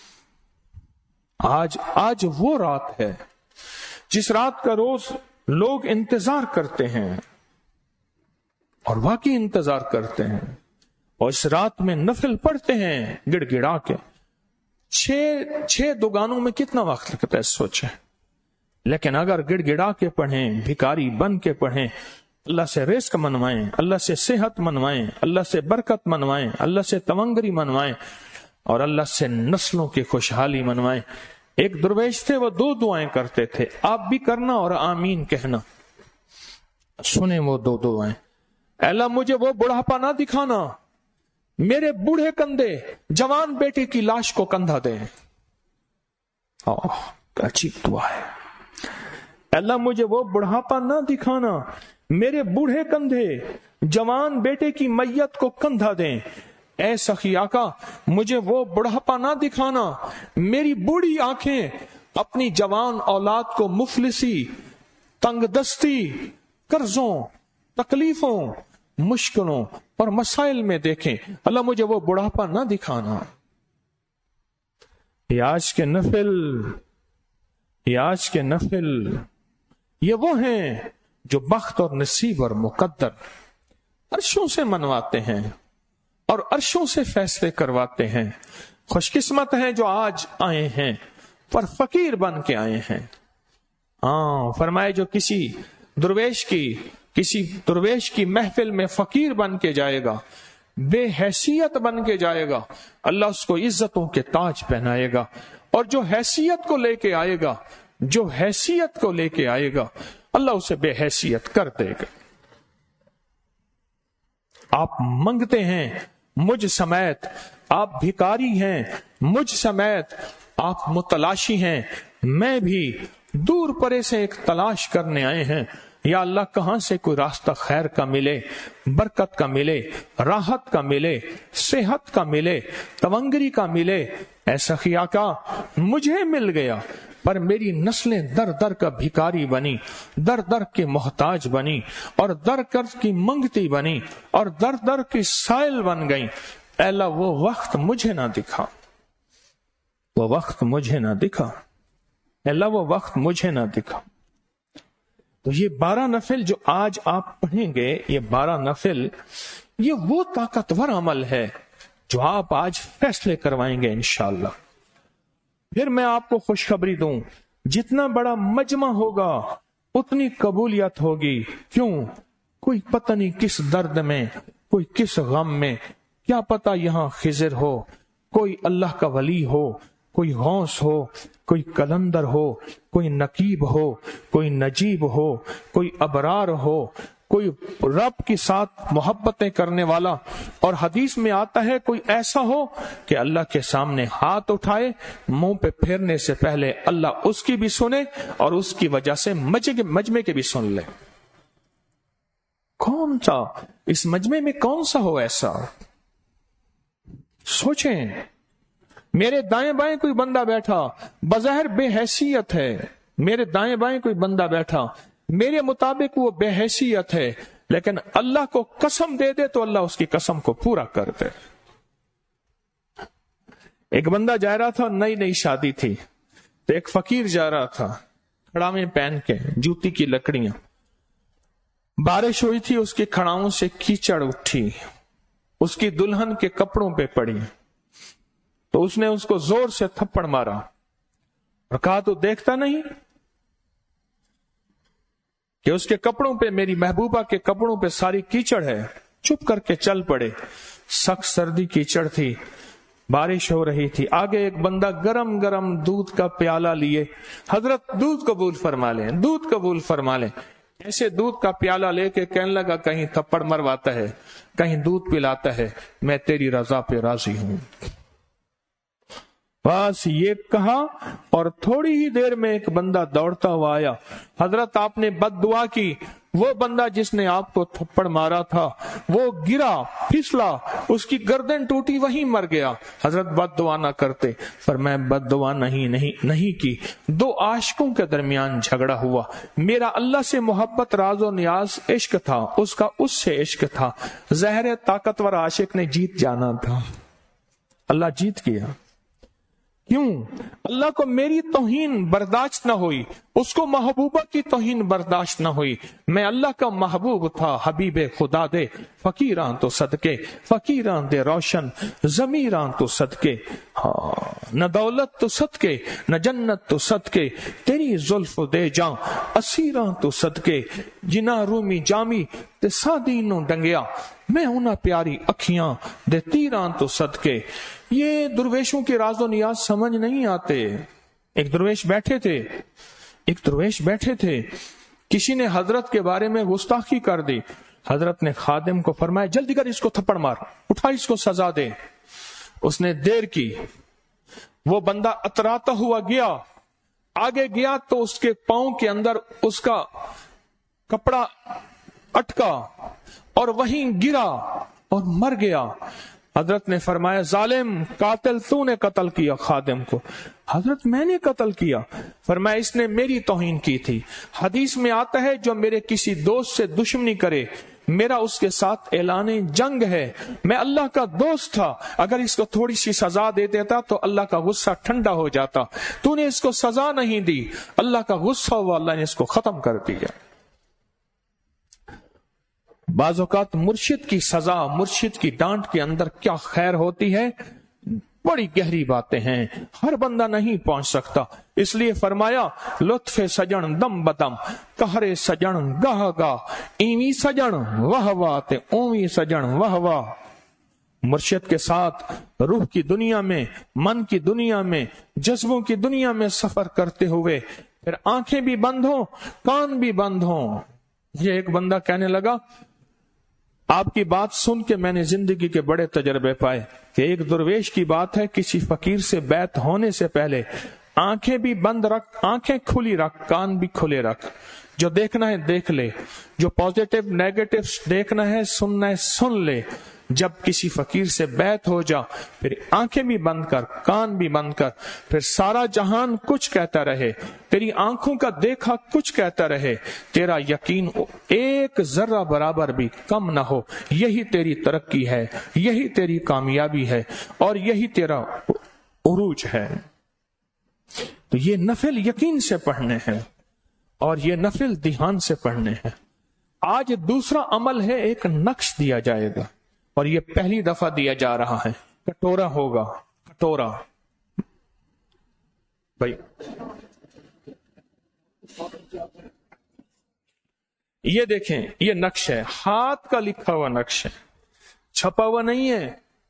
آج آج وہ رات ہے جس رات کا روز لوگ انتظار کرتے ہیں، اور واقعی انتظار کرتے ہیں، اور اس رات میں نفل پڑھتے ہیں گڑ گڑا کے. چھ چھ دکانوں میں کتنا وقت لگتا ہے سوچیں. لیکن اگر گڑ گڑا کے پڑھیں، بھکاری بن کے پڑھیں، اللہ سے رزق منوائیں، اللہ سے صحت منوائیں، اللہ سے برکت منوائیں، اللہ سے تونگری منوائیں، اور اللہ سے نسلوں کی خوشحالی منوائیں. ایک درویش تھے، وہ دو دعائیں کرتے تھے، آپ بھی کرنا اور آمین کہنا. سنیں وہ دو دعائیں. اللہ مجھے وہ بڑھاپا نہ دکھانا، میرے بوڑھے کندھے جوان بیٹے کی لاش کو کندھا دیں. عجیب دعا ہے. اللہ مجھے وہ بڑھاپا نہ دکھانا، میرے بوڑھے کندھے جوان بیٹے کی میت کو کندھا دیں. اے سخی آقا مجھے وہ بڑھاپا نہ دکھانا، میری بوڑھی آنکھیں اپنی جوان اولاد کو مفلسی، تنگ دستی، قرضوں، تکلیفوں، مشکلوں اور مسائل میں دیکھیں. اللہ مجھے وہ بڑھاپا نہ دکھانا. یہ آج کے نفل یہ آج کے نفل یہ وہ ہیں جو بخت اور نصیب اور مقدر عرشوں سے منواتے ہیں اور عرشوں سے فیصلے کرواتے ہیں. خوش قسمت ہیں جو آج آئے ہیں پر فقیر بن کے آئے ہیں. ہاں فرمائے جو کسی درویش کی کسی درویش کی محفل میں فقیر بن کے جائے گا، بے حیثیت بن کے جائے گا، اللہ اس کو عزتوں کے تاج پہنائے گا. اور جو حیثیت کو لے کے آئے گا جو حیثیت کو لے کے آئے گا اللہ اسے بے حیثیت کر دے گا. آپ منگتے ہیں مجھ سمیت، آپ بھکاری ہیں مجھ سمیت، آپ متلاشی ہیں، میں بھی دور پرے سے ایک تلاش کرنے آئے ہیں. یا اللہ کہاں سے کوئی راستہ خیر کا ملے، برکت کا ملے، راحت کا ملے، صحت کا ملے، تونگری کا ملے۔ ایسا کیا کا مجھے مل گیا، پر میری نسلیں در در کا بھکاری بنی، در در کے محتاج بنی، اور در در کی منگتی بنی، اور در در کی سائل بن گئی۔ اے اللہ وہ وقت مجھے نہ دکھا، وہ وقت مجھے نہ دکھا، اے اللہ وہ وقت مجھے نہ دکھا۔ تو یہ بارہ نفل جو آج آپ پڑھیں گے، یہ بارہ نفل، یہ وہ طاقتور عمل ہے جو آپ آج فیصلے کروائیں گے انشاءاللہ۔ پھر میں آپ کو خوشخبری دوں، جتنا بڑا مجمع ہوگا اتنی قبولیت ہوگی۔ کیوں؟ کوئی پتہ نہیں کس درد میں، کوئی کس غم میں، کیا پتہ یہاں خضر ہو، کوئی اللہ کا ولی ہو، کوئی غوث ہو، کوئی کلندر ہو، کوئی نقیب ہو، کوئی نجیب ہو، کوئی ابرار ہو، کوئی رب کے ساتھ محبتیں کرنے والا، اور حدیث میں آتا ہے کوئی ایسا ہو کہ اللہ کے سامنے ہاتھ اٹھائے، منہ پہ پھیرنے سے پہلے اللہ اس کی بھی سنے اور اس کی وجہ سے مجمع کے بھی سن لے۔ کون سا اس مجمع میں کون سا ہو ایسا؟ سوچیں، میرے دائیں بائیں کوئی بندہ بیٹھا بظاہر بے حیثیت ہے، میرے دائیں بائیں کوئی بندہ بیٹھا میرے مطابق وہ بے حیثیت ہے، لیکن اللہ کو قسم دے دے تو اللہ اس کی قسم کو پورا کر دے۔ ایک بندہ جا رہا تھا، نئی نئی شادی تھی، تو ایک فقیر جا رہا تھا کھڑاویں پہن کے، جوتی کی لکڑیاں، بارش ہوئی تھی، اس کے کھڑاؤں سے کیچڑ اٹھی، اس کی دلہن کے کپڑوں پہ پڑی، تو اس نے اس کو زور سے تھپڑ مارا اور کہا تو دیکھتا نہیں کہ اس کے کپڑوں پہ، میری محبوبہ کے کپڑوں پہ ساری کیچڑ ہے؟ چپ کر کے چل پڑے۔ سخت سردی کیچڑ تھی، بارش ہو رہی تھی، آگے ایک بندہ گرم گرم دودھ کا پیالہ لیے، حضرت دودھ قبول فرما لیں، دودھ قبول فرما لیں۔ ایسے دودھ کا پیالہ لے کے کہنے لگا کہیں تھپڑ مرواتا ہے، کہیں دودھ پلاتا ہے، میں تیری رضا پہ راضی ہوں۔ بس یہ کہا اور تھوڑی ہی دیر میں ایک بندہ دوڑتا ہوا آیا، حضرت آپ نے بد دعا کی، وہ بندہ جس نے آپ کو تھپڑ مارا تھا وہ گرا، پھسلا، اس کی گردن ٹوٹی، وہیں مر گیا۔ حضرت بد دعا نہ کرتے، پر میں بد دعا نہیں نہیں نہیں کی۔ دو عاشقوں کے درمیان جھگڑا ہوا، میرا اللہ سے محبت، راز و نیاز عشق تھا، اس کا اس سے عشق تھا، ظاہر طاقتور عاشق نے جیت جانا تھا، اللہ جیت گیا۔ کیوں؟ اللہ کو میری توہین برداشت نہ ہوئی، اس کو محبوبہ کی توہین برداشت نہ ہوئی۔ میں اللہ کا محبوب تھا، حبیب خدا دے فقیراں تو صدقے، فقیراں دے روشن ضمیراں تو صدقے، ہاں نہ دولت تو صدقے، نہ جنت تو صدقے، تیری زلف دے جاں اسیراں تو صدقے، جنا رومی جامی تے سادینوں ڈنگیا، میں ہونا پیاری اکھیاں دے تیراں تو صدقے۔ یہ درویشوں کے راز و نیاز سمجھ نہیں آتے۔ ایک درویش بیٹھے تھے ایک درویش بیٹھے تھے کسی نے حضرت کے بارے میں گستاخی کر دی، حضرت نے خادم کو فرمایا جلدی کر اس کو تھپڑ مار، اٹھا اس کو سزا دے۔ اس نے دیر کی، وہ بندہ اتراتا ہوا گیا، آگے گیا تو اس کے پاؤں کے اندر اس کا کپڑا اٹکا اور وہیں گرا اور مر گیا۔ حضرت نے فرمایا ظالم، قاتل تو نے قتل کیا خادم کو۔ حضرت میں نے قتل کیا؟ فرمایا اس نے میری توہین کی تھی۔ حدیث میں آتا ہے جو میرے کسی دوست سے دشمنی کرے میرا اس کے ساتھ اعلان جنگ ہے۔ میں اللہ کا دوست تھا، اگر اس کو تھوڑی سی سزا دے دیتا تو اللہ کا غصہ ٹھنڈا ہو جاتا، تو نے اس کو سزا نہیں دی، اللہ کا غصہ ہوا، اللہ نے اس کو ختم کر دیا۔ بعض اوقات مرشد کی سزا، مرشد کی ڈانٹ کے اندر کیا خیر ہوتی ہے، بڑی گہری باتیں ہیں، ہر بندہ نہیں پہنچ سکتا۔ اس لیے فرمایا لطف سجن دم بدم، قہر سجن گاہ گاہ، ایویں سجن واہ واہ تے اوویں سجن واہ واہ۔ مرشد کے ساتھ روح کی دنیا میں، من کی دنیا میں، جذبوں کی دنیا میں سفر کرتے ہوئے پھر آنکھیں بھی بند ہوں، کان بھی بند ہوں۔ یہ ایک بندہ کہنے لگا آپ کی بات سن کے میں نے زندگی کے بڑے تجربے پائے کہ ایک درویش کی بات ہے، کسی فقیر سے بیعت ہونے سے پہلے آنکھیں بھی بند رکھ، آنکھیں کھلی رکھ، کان بھی کھلے رکھ، जो देखना है देख ले, जो पॉजिटिव नेगेटिव देखना है सुनना है सुन ले। जब किसी फकीर से बैत हो जा, फिर आंखें भी बंद कर, कान भी बंद कर, फिर सारा जहान कुछ कहता रहे, तेरी आंखों का देखा कुछ कहता रहे, तेरा यकीन एक जर्रा बराबर भी कम ना हो। यही तेरी तरक्की है, यही तेरी कामयाबी है, और यही तेरा उरूज है। तो ये नफिल यकीन से पढ़ने हैं और ये नफिल ध्यान से पढ़ने हैं। आज दूसरा अमल है, एक नक्श दिया जाएगा और ये पहली दफा दिया जा रहा है। कटोरा होगा, कटोरा भाई, ये देखें, ये नक्श है, हाथ का लिखा हुआ नक्श है, छपा हुआ नहीं है,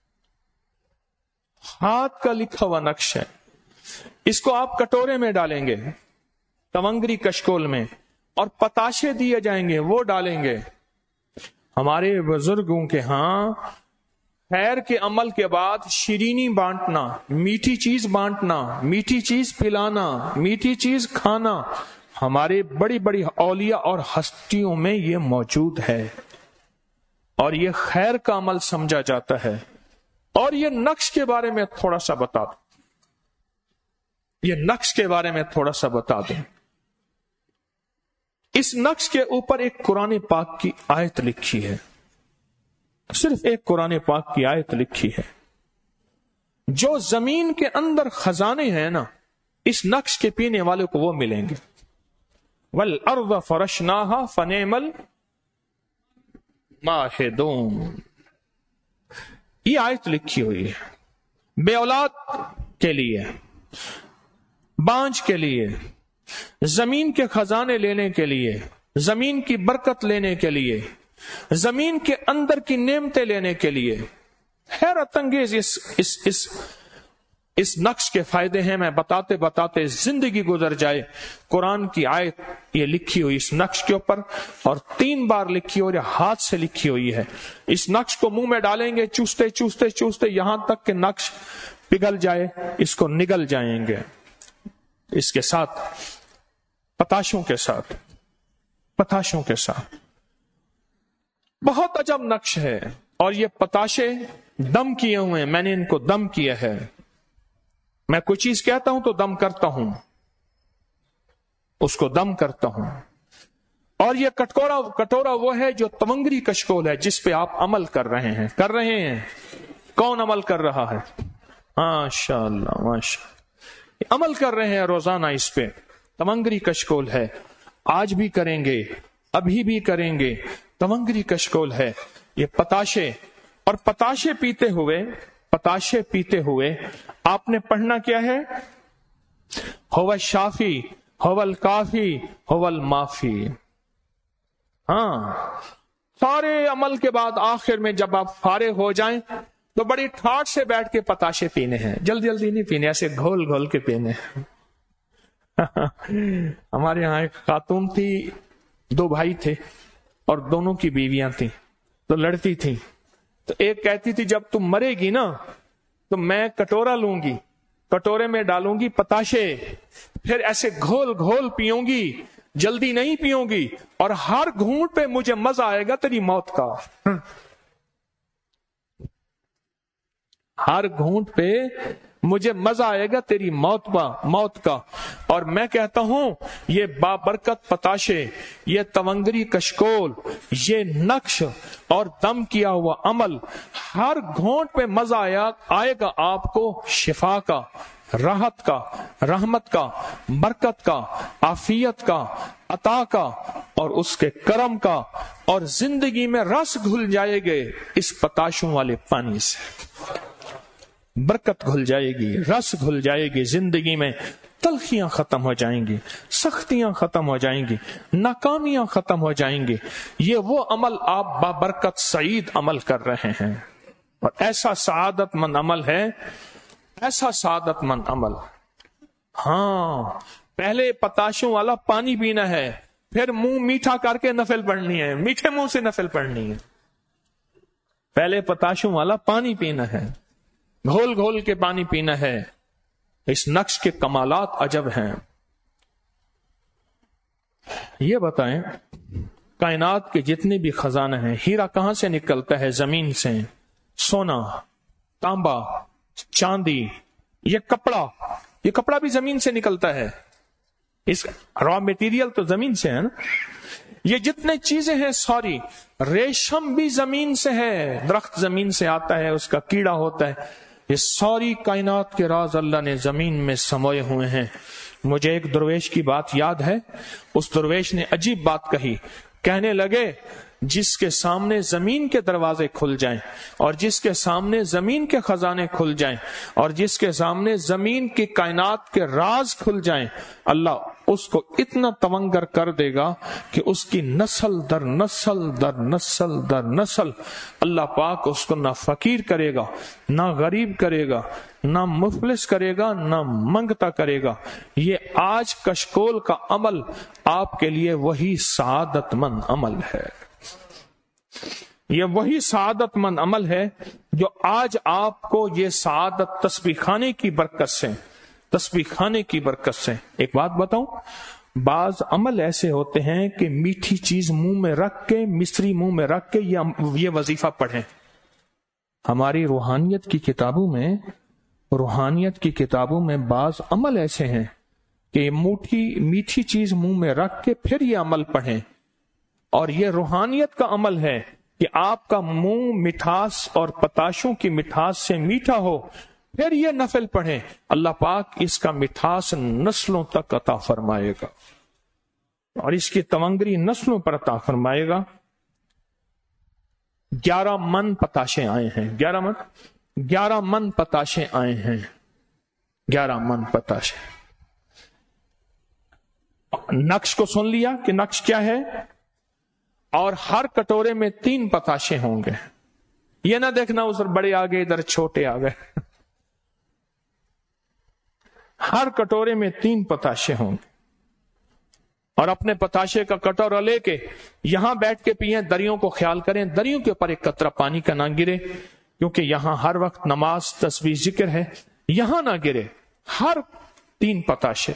हाथ का लिखा हुआ नक्श है। इसको आप कटोरे में डालेंगे, तवंगरी कशकोल में, और पताशे दिए जाएंगे, वो डालेंगे। हमारे बुजुर्गों के हां खैर के अमल के बाद शीरीनी बांटना, मीठी चीज बांटना, मीठी चीज पिलाना, मीठी चीज खाना, हमारे बड़ी बड़ी औलिया और हस्तियों में ये मौजूद है और ये खैर का अमल समझा जाता है। और ये नक्श के बारे में थोड़ा सा बता दो, ये नक्श के बारे में थोड़ा सा बता दो। इस नक्श के ऊपर एक कुरान पाक की आयत लिखी है, सिर्फ एक कुरान पाक की आयत लिखी है। जो जमीन के अंदर खजाने हैं ना, इस नक्श के पीने वाले को वो मिलेंगे। वल अर्द फरशनाहा फनेमल माहिदून, ये आयत लिखी हुई है बेऔलाद के लिए, बांझ के लिए, जमीन के खजाने लेने के लिए, जमीन की बरकत लेने के लिए, जमीन के अंदर की नेमतें लेने के लिए। हैरत अंगेज इस इस इस इस नक्श के फायदे हैं, मैं बताते बताते जिंदगी गुजर जाए। कुरान की आयत ये लिखी हुई इस नक्श के ऊपर, और तीन बार लिखी हुई, हाथ से लिखी हुई है। इस नक्श को मुंह में डालेंगे, चूसते चूसते चूसते यहां तक कि नक्श पिघल जाए, इसको निगल जाएंगे। इसके साथ पताशों के साथ पताशों के साथ बहुत अजब नक्श है। और ये पताशे दम किए हुए हैं, मैंने इनको दम किया है। मैं कोई चीज कहता हूं तो दम करता हूं, उसको दम करता हूं। और ये कटोरा कटोरा वो है जो तवंगरी कशकोल है, जिस पे आप अमल कर रहे हैं कर रहे हैं कौन अमल कर रहा है? माशाअल्लाह माशाअल्लाह, अमल कर रहे हैं रोजाना इस पे। तवंगरी कशकोल है, आज भी करेंगे, अभी भी करेंगे। तवंगरी कशकोल है ये पताशे। और पताशे पीते हुए पताशे पीते हुए आपने पढ़ना क्या है? हुवल शाफी हुवल काफी हुवल माफी। हाँ, सारे अमल के बाद आखिर में जब आप फारे हो जाएं तो बड़ी ठाठ से बैठ के पताशे पीने हैं, जल्दी जल्दी नहीं पीने, ऐसे घोल घोल के पीने हैं। हमारे यहाँ एक खातून थी, दो भाई थे और दोनों की बीवियां थी, तो लड़ती थी। तो एक कहती थी जब तुम मरेगी ना तो मैं कटोरा लूंगी, कटोरे में डालूंगी पताशे, फिर ऐसे घोल घोल पीऊंगी, जल्दी नहीं पीऊंगी, और हर घूंट पे मुझे मजा आएगा तेरी मौत का। हर घूंट पे मुझे मजा आएगा तेरी मौत का मौत का और मैं कहता हूं ये बाबरकत पताशे, ये तवंगरी कशकोल, ये नक्श और दम किया हुआ अमल, हर घोंट पे मजा आया आएगा आपको शिफा का, राहत का, रहमत का, बरकत का, आफियत का, अता का और उसके करम का, और जिंदगी में रस घुल जाएंगे इस पताशों वाले पानी से। बरकत घुल जाएगी, रस घुल जाएगी जिंदगी में, तलखियां खत्म हो जाएंगी, सख्तियां खत्म हो जाएंगी, नाकामियां खत्म हो जाएंगी। ये वो अमल आप बाबरकत सईद अमल कर रहे हैं, और ऐसा सआदतमंद अमल है, ऐसा सआदतमंद अमल। हाँ, पहले पताशों वाला पानी पीना है, फिर मुंह मीठा करके नफल पढ़नी है, मीठे मुंह से नफल पढ़नी है। पहले पताशों वाला पानी पीना है, घोल घोल के पानी पीना है। इस नक्श के कमालात अजब हैं। یہ بتائیں کائنات کے جتنے بھی خزانے ہیں، ہیرا کہاں سے نکلتا ہے؟ زمین سے. سونا، تانبا، چاندی، یہ کپڑا، یہ کپڑا بھی زمین سے نکلتا ہے. اس را میٹیریل تو زمین سے ہے نا. یہ جتنے چیزیں ہیں ساری، ریشم بھی زمین سے ہے، درخت زمین سے آتا ہے، اس کا کیڑا ہوتا ہے. یہ ساری کائنات کے راز اللہ نے زمین میں سموئے ہوئے ہیں. مجھے ایک درویش کی بات یاد ہے. اس درویش نے عجیب بات کہی. کہنے لگے جس کے سامنے زمین کے دروازے کھل جائیں اور جس کے سامنے زمین کے خزانے کھل جائیں اور جس کے سامنے زمین کی کائنات کے راز کھل جائیں، اللہ اس کو اتنا تونگر کر دے گا کہ اس کی نسل در نسل در نسل در نسل اللہ پاک اس کو نہ فقیر کرے گا، نہ غریب کرے گا، نہ مفلس کرے گا، نہ منگتا کرے گا. یہ آج کشکول کا عمل آپ کے لیے وہی سعادت مند عمل ہے. یہ وہی سعادت مند عمل ہے جو آج آپ کو یہ سعادت تسبیح خانے کی برکت سے، تسبیح خانے کی برکت سے. ایک بات بتاؤں، بعض عمل ایسے ہوتے ہیں کہ میٹھی چیز منہ میں رکھ کے، مصری منہ میں رکھ کے یہ وظیفہ پڑھیں. ہماری روحانیت کی کتابوں میں روحانیت کی کتابوں میں بعض عمل ایسے ہیں کہ میٹھی میٹھی چیز منہ میں رکھ کے پھر یہ عمل پڑھیں. اور یہ روحانیت کا عمل ہے کہ آپ کا منہ مٹھاس اور پتاشوں کی مٹھاس سے میٹھا ہو، پھر یہ نفل پڑھیں. اللہ پاک اس کا مٹھاس نسلوں تک عطا فرمائے گا اور اس کی تونگری نسلوں پر عطا فرمائے گا. گیارہ من پتاشے آئے ہیں، گیارہ من گیارہ من پتاشے آئے ہیں، گیارہ من پتاشے. نقش کو سن لیا کہ نقش کیا ہے، اور ہر کٹورے میں تین پتاشے ہوں گے. یہ نہ دیکھنا ادھر بڑے آ گئے ادھر چھوٹے آ گئے. ہر کٹورے میں تین پتاشے ہوں گے اور اپنے پتاشے کا کٹورا لے کے یہاں بیٹھ کے پیئیں. دریوں کو خیال کریں، دریوں کے اوپر ایک قطرہ پانی کا نہ گرے، کیونکہ یہاں ہر وقت نماز تسبیح ذکر ہے، یہاں نہ گرے. ہر تین پتاشے.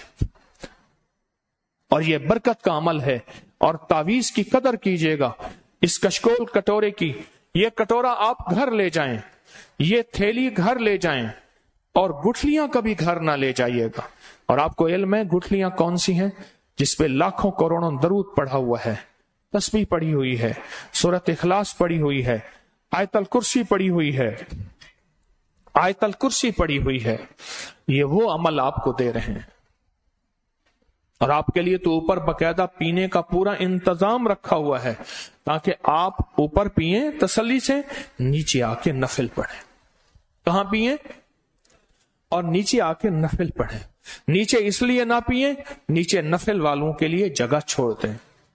اور یہ برکت کا عمل ہے. اور تعویذ کی قدر کیجئے گا. اس کشکول کٹورے کی، یہ کٹورا آپ گھر لے جائیں، یہ تھیلی گھر لے جائیں، اور گٹھلیاں کبھی گھر نہ لے جائیے گا. اور آپ کو علم ہے گٹھلیاں کون سی ہیں؟ جس پہ لاکھوں کروڑوں درود پڑھا ہوا ہے، تسبیح پڑھی ہوئی ہے، سورۃ اخلاص پڑھی ہوئی ہے، آیت الکرسی پڑھی ہوئی ہے، آیت الکرسی پڑھی ہوئی ہے. یہ وہ عمل آپ کو دے رہے ہیں. اور آپ کے لیے تو اوپر باقاعدہ پینے کا پورا انتظام رکھا ہوا ہے تاکہ آپ اوپر پیئیں تسلی سے، نیچے آ کے نفل پڑھیں. کہاں پیئیں؟ اور نیچے آ کے نفل پڑھیں. نیچے اس لیے نہ پیئیں، نیچے نفل والوں کے لیے جگہ چھوڑ دیں.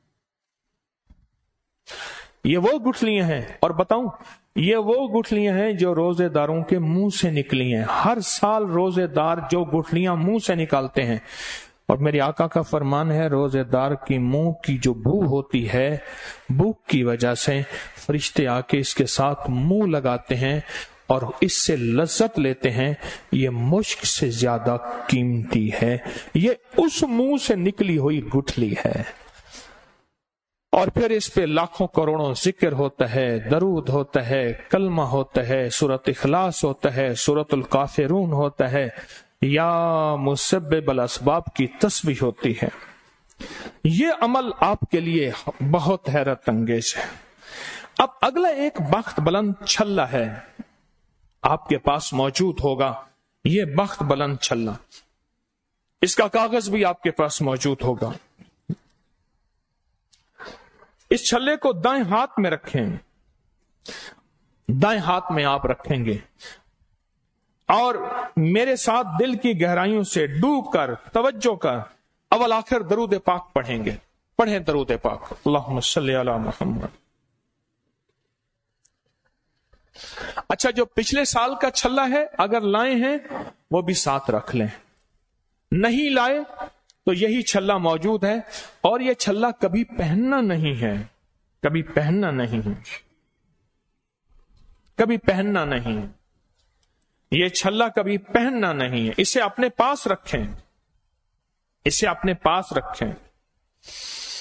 یہ وہ گٹھلیاں ہیں. اور بتاؤں، یہ وہ گٹھلیاں ہیں جو روزے داروں کے منہ سے نکلی ہیں. ہر سال روزے دار جو گٹھلیاں منہ سے نکالتے ہیں، اور میرے آقا کا فرمان ہے روزے دار کی منہ کی جو بو ہوتی ہے، بھوک کی وجہ سے فرشتے آ کے اس کے ساتھ منہ لگاتے ہیں اور اس سے لذت لیتے ہیں. یہ مشک سے زیادہ قیمتی ہے. یہ اس منہ سے نکلی ہوئی گٹھلی ہے. اور پھر اس پہ لاکھوں کروڑوں ذکر ہوتا ہے، درود ہوتا ہے، کلمہ ہوتا ہے، سورۃ اخلاص ہوتا ہے، سورۃ الکافرون ہوتا ہے، یا مسبب الاسباب کی تسبیح ہوتی ہے. یہ عمل آپ کے لیے بہت حیرت انگیز ہے. اب اگلا ایک بخت بلند چھلا ہے آپ کے پاس موجود ہوگا. یہ بخت بلند چھلا، اس کا کاغذ بھی آپ کے پاس موجود ہوگا. اس چھلے کو دائیں ہاتھ میں رکھیں، دائیں ہاتھ میں آپ رکھیں گے اور میرے ساتھ دل کی گہرائیوں سے ڈوب کر توجہ کر اول آخر درود پاک پڑھیں گے. پڑھیں درود پاک. اللہم صلی علی محمد. اچھا، جو پچھلے سال کا چھلا ہے اگر لائے ہیں وہ بھی ساتھ رکھ لیں. نہیں لائے تو یہی چھلا موجود ہے. اور یہ چھلا کبھی پہننا نہیں ہے، کبھی پہننا نہیں ہے، کبھی پہننا نہیں ہے. یہ چھلا کبھی پہننا نہیں ہے. اسے اپنے پاس رکھیں، اسے اپنے پاس رکھیں.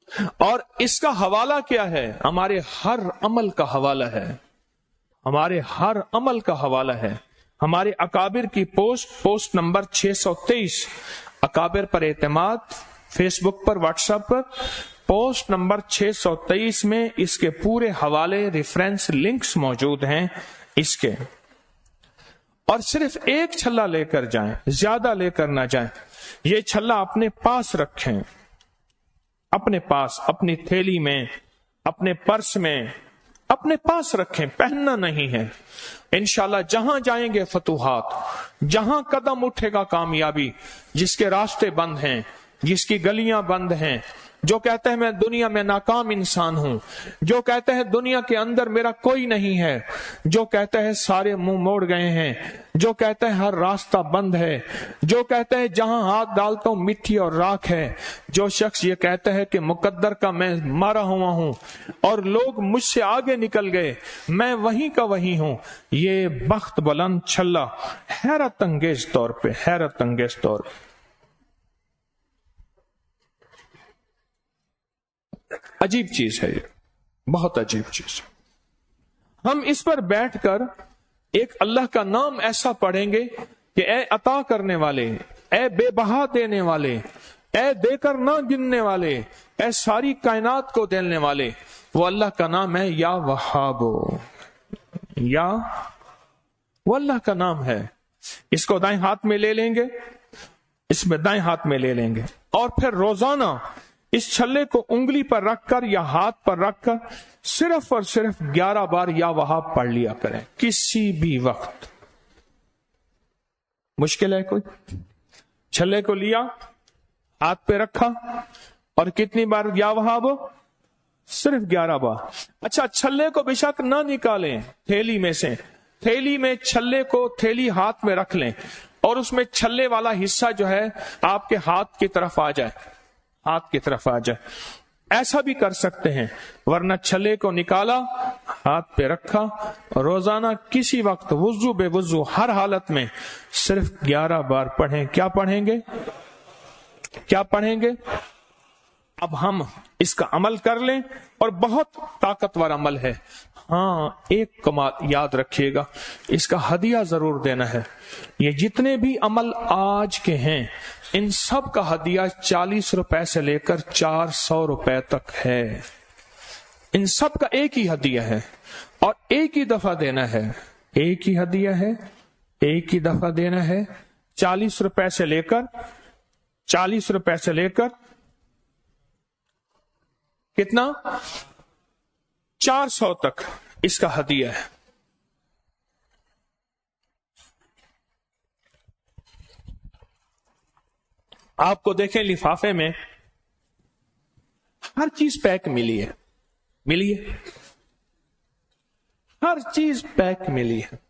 اور اس کا حوالہ کیا ہے؟ ہمارے ہر عمل کا حوالہ ہے، ہمارے ہر عمل کا حوالہ ہے۔ ہمارے اکابر کی پوسٹ پوسٹ نمبر چھ سو تیئیس، اکابر پر اعتماد، فیس بک پر، واٹس ایپ پر، پوسٹ نمبر چھ سو تیئیس میں اس کے پورے حوالے، ریفرنس لنکس موجود ہیں اس کے۔ اور صرف ایک چھلا لے کر جائیں، زیادہ لے کر نہ جائیں۔ یہ چھلا اپنے پاس رکھیں، اپنے پاس، اپنی تھیلی میں، اپنے پرس میں، اپنے پاس رکھیں، پہننا نہیں ہے۔ انشاءاللہ جہاں جائیں گے فتوحات، جہاں قدم اٹھے گا کامیابی، جس کے راستے بند ہیں، جس کی گلیاں بند ہیں، جو کہتے ہیں میں دنیا میں ناکام انسان ہوں، جو کہتے ہیں دنیا کے اندر میرا کوئی نہیں ہے، جو کہتے ہیں سارے منہ موڑ گئے ہیں، جو کہتے ہیں ہر راستہ بند ہے، جو کہتے ہیں جہاں ہاتھ ڈالتا ہوں مٹی اور راکھ ہے، جو شخص یہ کہتا ہے کہ مقدر کا میں مارا ہوا ہوں اور لوگ مجھ سے آگے نکل گئے، میں وہیں کا وہیں ہوں، یہ بخت بلند چھلا حیرت انگیز طور پہ، حیرت انگیز طور پہ عجیب چیز ہے، یہ بہت عجیب چیز ہے۔ ہم اس پر بیٹھ کر ایک اللہ کا نام ایسا پڑھیں گے کہ اے عطا کرنے والے، اے بے بہا دینے والے، اے دے کر نہ گننے والے، اے ساری کائنات کو دینے والے، وہ اللہ کا نام ہے یا وہاب، یا وہ اللہ کا نام ہے۔ اس کو دائیں ہاتھ میں لے لیں گے، اس میں دائیں ہاتھ میں لے لیں گے، اور پھر روزانہ اس چھلے کو انگلی پر رکھ کر یا ہاتھ پر رکھ کر صرف اور صرف گیارہ بار یا وہاب پڑھ لیا کریں، کسی بھی وقت۔ مشکل ہے کوئی؟ چھلے کو لیا، ہاتھ پہ رکھا، اور کتنی بار یا وہاب؟ صرف گیارہ بار۔ اچھا، چھلے کو بے شک نہ نکالیں تھیلی میں سے، تھیلی میں چھلے کو، تھیلی ہاتھ میں رکھ لیں، اور اس میں چھلے والا حصہ جو ہے آپ کے ہاتھ کی طرف آ جائے، ہاتھ کی طرف آ جائے۔ ایسا بھی کر سکتے ہیں، ورنہ چھلے کو نکالا، ہاتھ پہ رکھا، روزانہ کسی وقت وضو بے وضو ہر حالت میں صرف گیارہ بار پڑھیں۔ کیا پڑھیں گے؟ کیا پڑھیں گے؟ اب ہم اس کا عمل کر لیں، اور بہت طاقتور عمل ہے۔ ہاں، ایک کمال یاد رکھیے گا، اس کا ہدیہ ضرور دینا ہے۔ یہ جتنے بھی عمل آج کے ہیں، ان سب کا ہدیہ چالیس روپے سے لے کر چار سو روپے تک ہے۔ ان سب کا ایک ہی ہدیہ ہے، اور ایک ہی دفعہ دینا ہے، ایک ہی ہدیہ ہے، ایک ہی دفعہ دینا ہے۔ چالیس روپے سے لے کر چالیس روپے سے لے کر کتنا؟ چار سو تک اس کا ہدیہ ہے۔ آپ کو دیکھیں لفافے میں ہر چیز پیک ملی ہے، ملی ہے، ہر چیز پیک ملی ہے۔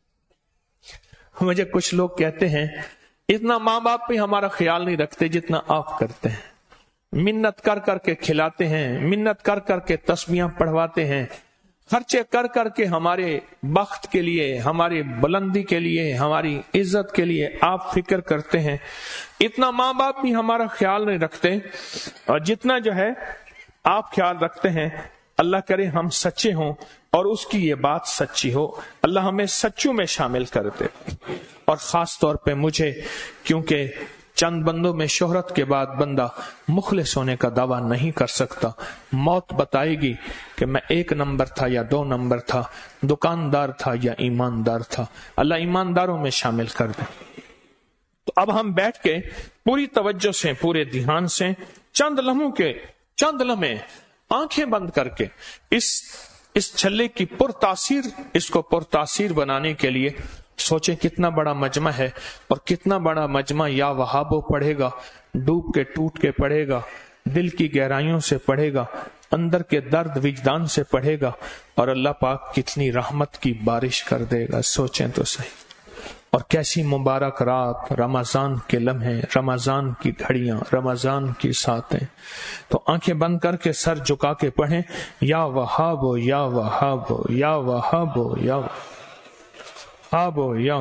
مجھے کچھ لوگ کہتے ہیں اتنا ماں باپ بھی ہمارا خیال نہیں رکھتے جتنا آپ کرتے ہیں، منت کر کر کے کھلاتے ہیں، منت کر کر کے تسبیحاں پڑھواتے ہیں، خرچے کر کر کے ہمارے بخت کے لیے، ہماری بلندی کے لیے، ہماری عزت کے لیے آپ فکر کرتے ہیں۔ اتنا ماں باپ بھی ہمارا خیال نہیں رکھتے، اور جتنا جو ہے آپ خیال رکھتے ہیں۔ اللہ کرے ہم سچے ہوں اور اس کی یہ بات سچی ہو، اللہ ہمیں سچوں میں شامل کر دے۔ اور خاص طور پہ مجھے، کیونکہ چند بندوں میں شہرت کے بعد بندہ مخلص ہونے کا دعویٰ نہیں کر سکتا، موت بتائے گی کہ میں ایک نمبر تھا یا دو نمبر تھا، دکاندار تھا یا ایماندار تھا۔ اللہ ایمانداروں میں شامل کر دے۔ تو اب ہم بیٹھ کے پوری توجہ سے، پورے دھیان سے، چند لمحوں کے چند لمحے آنکھیں بند کر کے اس اس چھلے کی پر تاثیر، اس کو پر تاثیر بنانے کے لیے سوچیں کتنا بڑا مجمع ہے، اور کتنا بڑا مجمع یا وہابو پڑھے گا، ڈوب کے ٹوٹ کے پڑھے گا، دل کی گہرائیوں سے پڑھے گا، اندر کے درد وجدان سے پڑھے گا، اور اللہ پاک کتنی رحمت کی بارش کر دے گا۔ سوچیں تو صحیح۔ اور کیسی مبارک رات، رمضان کے لمحے، رمضان کی گھڑیاں، رمضان کی ساتیں۔ تو آنکھیں بند کر کے سر جھکا کے پڑھیں، یا وہاب یا وہاب یا وہاب یا وہاب یا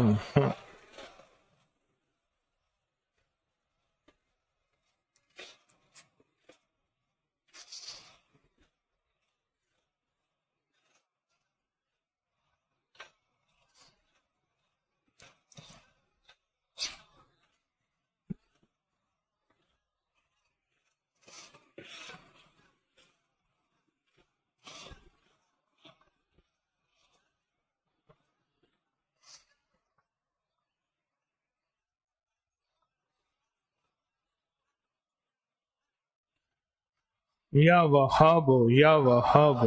یا وہاب یا وہاب.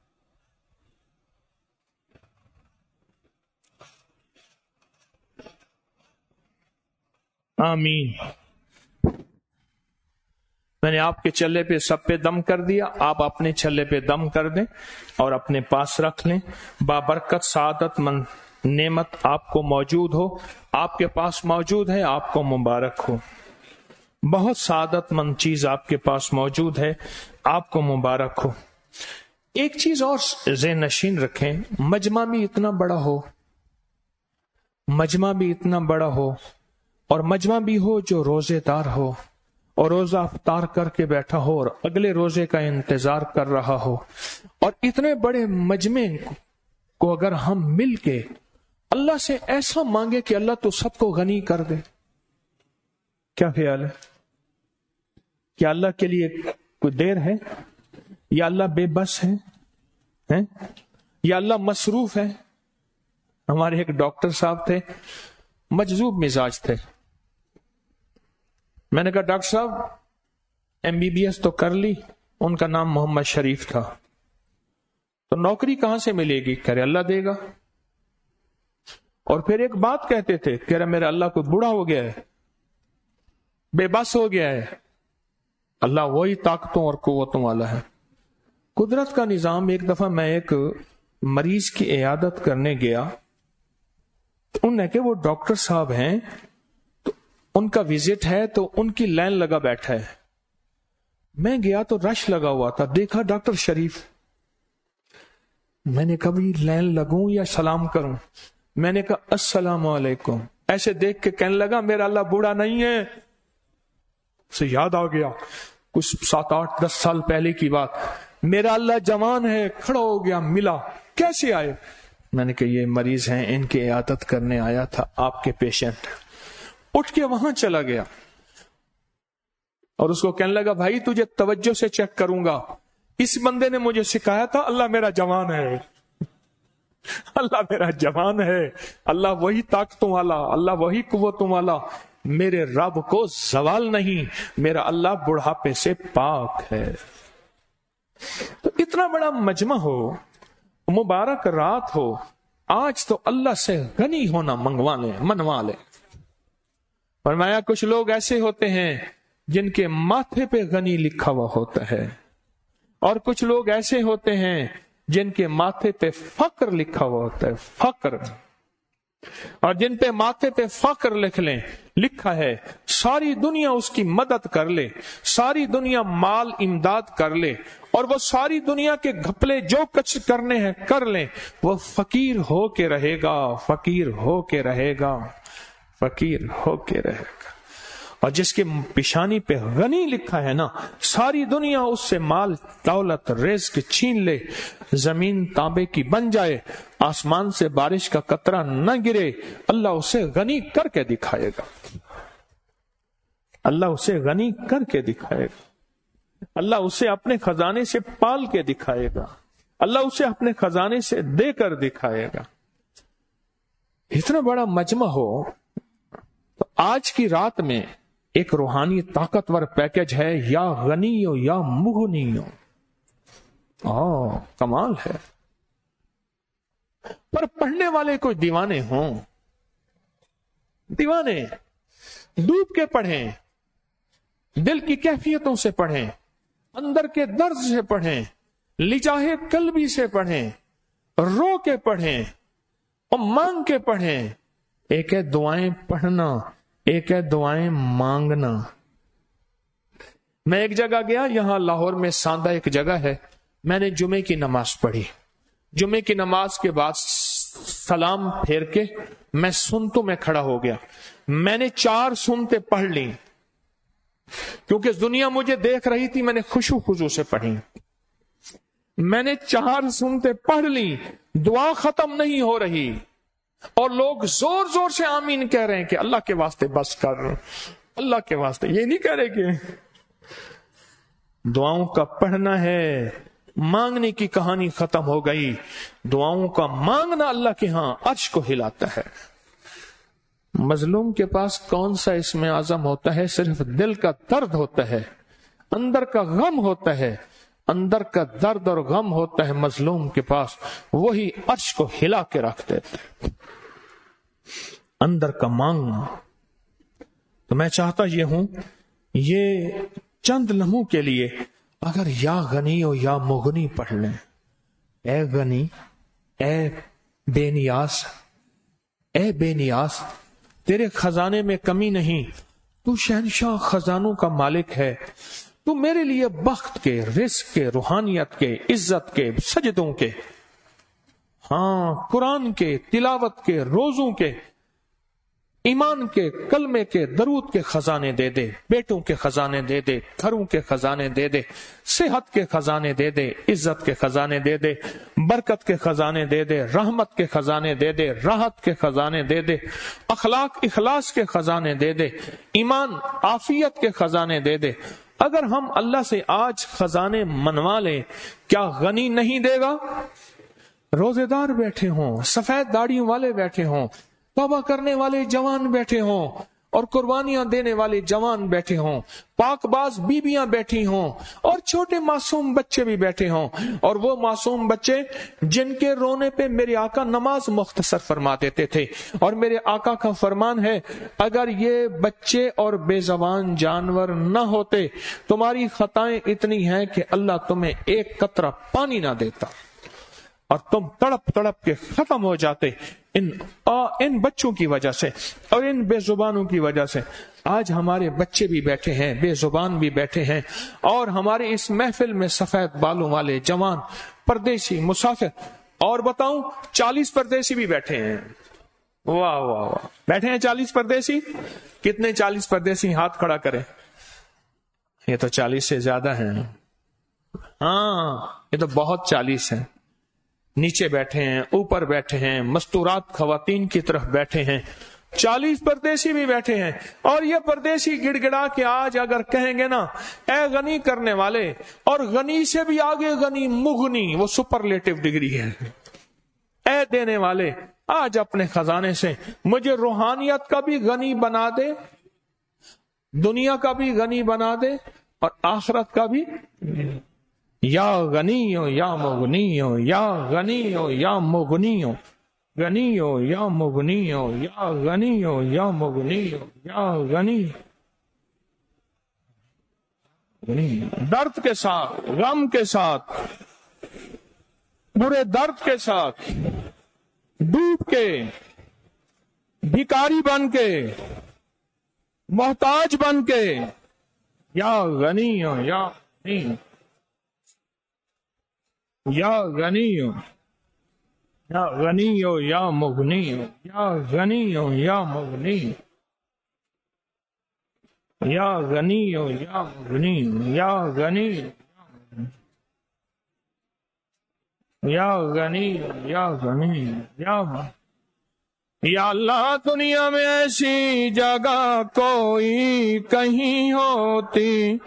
آمین. میں نے آپ کے چلے پہ سب پہ دم کر دیا، آپ اپنے چلے پہ دم کر دیں اور اپنے پاس رکھ لیں. بابرکت سعادت مند نعمت آپ کو موجود ہو، آپ کے پاس موجود ہے، آپ کو مبارک ہو. بہت سعادت مند چیز آپ کے پاس موجود ہے، آپ کو مبارک ہو. ایک چیز اور ذہن نشین رکھیں، مجمع بھی اتنا بڑا ہو، مجمع بھی اتنا بڑا ہو اور مجمع بھی ہو جو روزے دار ہو اور روزہ افطار کر کے بیٹھا ہو اور اگلے روزے کا انتظار کر رہا ہو، اور اتنے بڑے مجمع کو اگر ہم مل کے اللہ سے ایسا مانگے کہ اللہ تو سب کو غنی کر دے. کیا خیال ہے؟ کیا اللہ کے لیے کوئی دیر ہے؟ یا اللہ بے بس ہے؟ یا اللہ مصروف ہے؟ ہمارے ایک ڈاکٹر صاحب تھے، مجذوب مزاج تھے. میں نے کہا ڈاکٹر صاحب ایم بی بی ایس تو کر لی، ان کا نام محمد شریف تھا، تو نوکری کہاں سے ملے گی؟ کہہ رہے اللہ دے گا. اور پھر ایک بات کہتے تھے، کہہ رہے میرا اللہ کوئی بوڑھا ہو گیا ہے، بے بس ہو گیا ہے، اللہ وہی طاقتوں اور قوتوں والا ہے. قدرت کا نظام. ایک دفعہ میں ایک مریض کی عیادت کرنے گیا، انہوں نے کہ وہ ڈاکٹر صاحب ہیں تو ان کا وزٹ ہے تو ان کی لائن لگا بیٹھا ہے. میں گیا تو رش لگا ہوا تھا، دیکھا ڈاکٹر شریف. میں نے کبھی لائن لگوں یا سلام کروں؟ میں نے کہا السلام علیکم. ایسے دیکھ کے کہنے لگا میرا اللہ بوڑھا نہیں ہے. سے یاد آ گیا کچھ سات آٹھ دس سال پہلے کی بات، میرا اللہ جوان ہے. کھڑا ہو گیا، ملا. کیسے آئے؟ میں نے کہا یہ مریض ہیں، ان کی عیادت کرنے آیا تھا، آپ کے پیشنٹ. اٹھ کے وہاں چلا گیا اور اس کو کہنے لگا بھائی تجھے توجہ سے چیک کروں گا، اس بندے نے مجھے سکھایا تھا اللہ میرا جوان ہے، اللہ میرا جوان ہے، اللہ وہی طاقتوں والا، اللہ وہی قوتوں والا، میرے رب کو زوال نہیں، میرا اللہ بڑھاپے سے پاک ہے. تو اتنا بڑا مجمع ہو، مبارک رات ہو، آج تو اللہ سے غنی ہونا منگوا لیں، منوا لیں. فرمایا کچھ لوگ ایسے ہوتے ہیں جن کے ماتھے پہ غنی لکھا ہوا ہوتا ہے، اور کچھ لوگ ایسے ہوتے ہیں جن کے ماتھے پہ فقر لکھا ہوا ہوتا ہے، فقر. اور جن پہ ماتھے پہ فقر لکھ لیں، لکھا ہے ساری دنیا اس کی مدد کر لے، ساری دنیا مال امداد کر لے، اور وہ ساری دنیا کے گھپلے جو کچھ کرنے ہیں کر لیں، وہ فقیر ہو کے رہے گا، فقیر ہو کے رہے گا، فقیر ہو کے رہے گا. اور جس کے پیشانی پہ غنی لکھا ہے نا، ساری دنیا اس سے مال دولت رزق چھین لے، زمین تانبے کی بن جائے، آسمان سے بارش کا قطرہ نہ گرے، اللہ اسے غنی کر کے دکھائے گا. اللہ اسے غنی کر کے دکھائے گا. اللہ اسے اپنے خزانے سے پال کے دکھائے گا. اللہ اسے اپنے خزانے سے دے کر دکھائے گا. اتنا بڑا مجمع ہو تو آج کی رات میں ایک روحانی طاقتور پیکج ہے، یا غنی ہو یا مغنی ہو. آہ کمال ہے. پر پڑھنے والے کوئی دیوانے ہوں، دیوانے ڈوب کے پڑھیں، دل کی کیفیتوں سے پڑھیں، اندر کے درد سے پڑھیں، لجاہے قلبی سے پڑھیں، رو کے پڑھیں اور مانگ کے پڑھیں. ایک ہے دعائیں پڑھنا، ایک ہے دعائیں مانگنا. میں ایک جگہ گیا، یہاں لاہور میں ساندہ ایک جگہ ہے، میں نے جمعے کی نماز پڑھی. جمعے کی نماز کے بعد سلام پھیر کے میں سنتوں میں کھڑا ہو گیا. میں نے چار سنتے پڑھ لی کیونکہ دنیا مجھے دیکھ رہی تھی، میں نے خشوع خضوع سے پڑھی. میں نے چار سنتے پڑھ لی، دعا ختم نہیں ہو رہی اور لوگ زور زور سے آمین کہہ رہے ہیں کہ اللہ کے واسطے بس کر، اللہ کے واسطے. یہ نہیں کہہ رہے کہ دعاؤں کا پڑھنا ہے، مانگنے کی کہانی ختم ہو گئی. دعاؤں کا مانگنا اللہ کے ہاں عرش کو ہلاتا ہے. مظلوم کے پاس کون سا اسم اعظم ہوتا ہے؟ صرف دل کا درد ہوتا ہے، اندر کا غم ہوتا ہے. اندر کا درد اور غم ہوتا ہے مظلوم کے پاس، وہی عرش کو ہلا کے رکھ دیتے اندر کا مانگنا۔ تو میں چاہتا یہ ہوں یہ چند لمحوں کے لیے اگر یا غنی و یا مغنی پڑھ لیں، اے غنی، اے بے نیاز، اے بے نیاز، تیرے خزانے میں کمی نہیں، تو شہنشاہ خزانوں کا مالک ہے، تو میرے لیے بخت کے، رزق کے، روحانیت کے، عزت کے، سجدوں کے، ہاں قرآن کے، تلاوت کے، روزوں کے، ایمان کے، کلمے کے، درود کے خزانے دے دے، بیٹوں کے خزانے دے دے، گھروں کے خزانے دے دے، صحت کے خزانے دے دے، عزت کے خزانے دے دے، برکت کے خزانے دے دے، رحمت کے خزانے دے دے، راحت کے خزانے دے دے، اخلاق اخلاص کے خزانے دے دے، ایمان عافیت کے خزانے دے دے۔ اگر ہم اللہ سے آج خزانے منوا لیں، کیا غنی نہیں دے گا؟ روزے دار بیٹھے ہوں، سفید داڑیوں والے بیٹھے ہوں، توبہ کرنے والے جوان بیٹھے ہوں، اور قربانیاں دینے والے جوان بیٹھے ہوں، پاک باز بیبیاں بیٹھی ہوں، اور چھوٹے معصوم بچے بھی بیٹھے ہوں، اور وہ معصوم بچے جن کے رونے پہ میرے آقا نماز مختصر فرما دیتے تھے، اور میرے آقا کا فرمان ہے اگر یہ بچے اور بے زبان جانور نہ ہوتے تمہاری خطائیں اتنی ہیں کہ اللہ تمہیں ایک قطرہ پانی نہ دیتا اور تم تڑپ تڑپ کے ختم ہو جاتے ان ان بچوں کی وجہ سے اور ان بے زبانوں کی وجہ سے۔ آج ہمارے بچے بھی بیٹھے ہیں، بے زبان بھی بیٹھے ہیں، اور ہمارے اس محفل میں سفید بالوں والے جوان، پردیسی، مسافر، اور بتاؤں چالیس پردیسی بھی بیٹھے ہیں۔ واہ واہ واہ، بیٹھے ہیں چالیس پردیسی۔ کتنے چالیس پردیسی؟ ہاتھ کھڑا کریں۔ یہ تو چالیس سے زیادہ ہیں، ہاں یہ تو بہت چالیس ہیں۔ نیچے بیٹھے ہیں، اوپر بیٹھے ہیں، مستورات خواتین کی طرف بیٹھے ہیں، چالیس پردیسی بھی بیٹھے ہیں۔ اور یہ پردیسی گڑ گڑا کے آج اگر کہیں گے نا اے غنی کرنے والے، اور غنی سے بھی آگے غنی، مغنی، وہ سپرلیٹو ڈگری ہے، اے دینے والے آج اپنے خزانے سے مجھے روحانیت کا بھی غنی بنا دے، دنیا کا بھی غنی بنا دے، اور آخرت کا بھی۔ یا غنی ہو یا مغنی ہو، یا غنی ہو یا مغنی ہو، غنی ہو یا مغنی ہو، یا غنی ہو یا مغنی ہو، یا غنی غنی درد کے ساتھ، غم کے ساتھ، برے درد کے ساتھ، ڈوب کے، بھکاری بن کے، محتاج بن کے، یا غنی ہو یا غنی ہو، یا غنی ہو یا غنی ہو یا مغنی ہو، یا غنی ہو یا مغنی ہو، یا غنی ہو یا مغنی ہو، یا غنی یا غنی یا غنی یا یا اللہ دنیا میں ایسی جگہ کوئی کہیں ہوتی،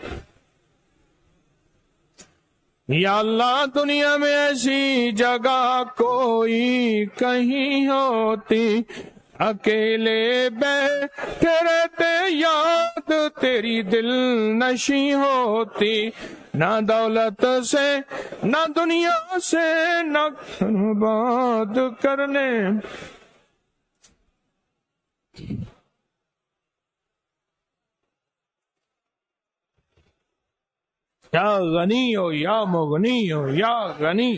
یا اللہ دنیا میں ایسی جگہ کوئی کہیں ہوتی، اکیلے بیٹھے رہتے یاد تیری دل نشیں ہوتی، نہ دولت سے نہ دنیا سے نہ بات کرنے، یا غنی ہو یا مغنی ہو، یا غنی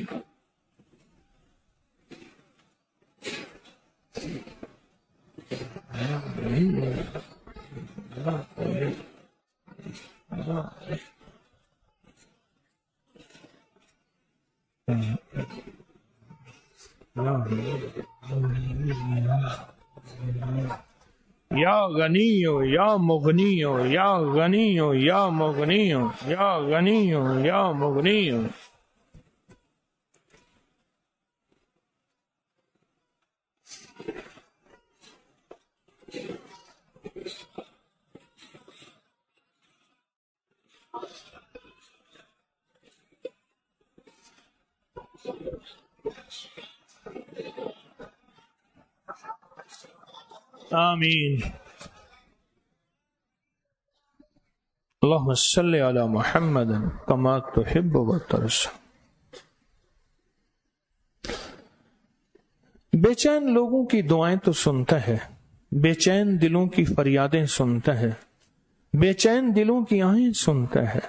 یا غنی ہو یا مغنی ہو، یا غنی ہو یا مغنی ہو، یا غنی ہو یا مغنی ہو۔ آمین۔ اللہم صلی علی محمد کما تحب و ترضی۔ بے چین لوگوں کی دعائیں تو سنتا ہے، بے چین دلوں کی فریادیں سنتا ہے، بے چین دلوں کی آہیں سنتا ہے۔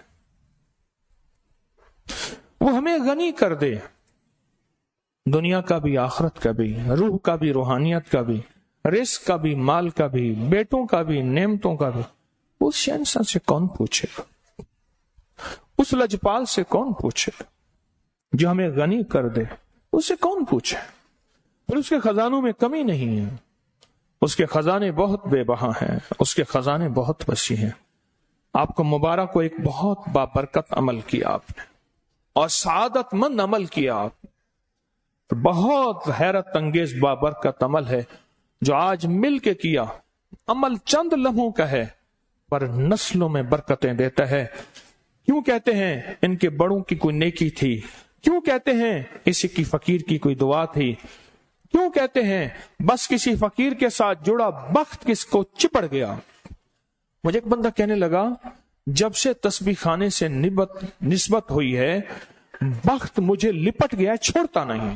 وہ ہمیں غنی کر دے، دنیا کا بھی، آخرت کا بھی، روح کا بھی، روحانیت کا بھی، رزق کا بھی، مال کا بھی، بیٹوں کا بھی، نعمتوں کا بھی۔ اس شہنشاہ سے کون پوچھے گا؟ اس لجپال سے کون پوچھے گا جو ہمیں غنی کر دے؟ اس سے کون پوچھے؟ اور اس کے خزانوں میں کمی نہیں ہے، اس کے خزانے بہت بے بہا ہیں، اس کے خزانے بہت وسیع ہیں۔ آپ کو مبارک کو ایک بہت بابرکت عمل کیا آپ نے، اور سعادت مند عمل کیا آپ نے، بہت حیرت انگیز بابرکت عمل ہے جو آج مل کے کیا۔ عمل چند لمحوں کا ہے پر نسلوں میں برکتیں دیتا ہے۔ کیوں کہتے ہیں ان کے بڑوں کی کوئی نیکی تھی؟ کیوں کہتے ہیں اسی کی فقیر کی کوئی دعا تھی؟ کیوں کہتے ہیں بس کسی فقیر کے ساتھ جڑا بخت کس کو چپڑ گیا؟ مجھے ایک بندہ کہنے لگا جب سے تسبیح خانے سے نسبت نسبت ہوئی ہے بخت مجھے لپٹ گیا، چھوڑتا نہیں۔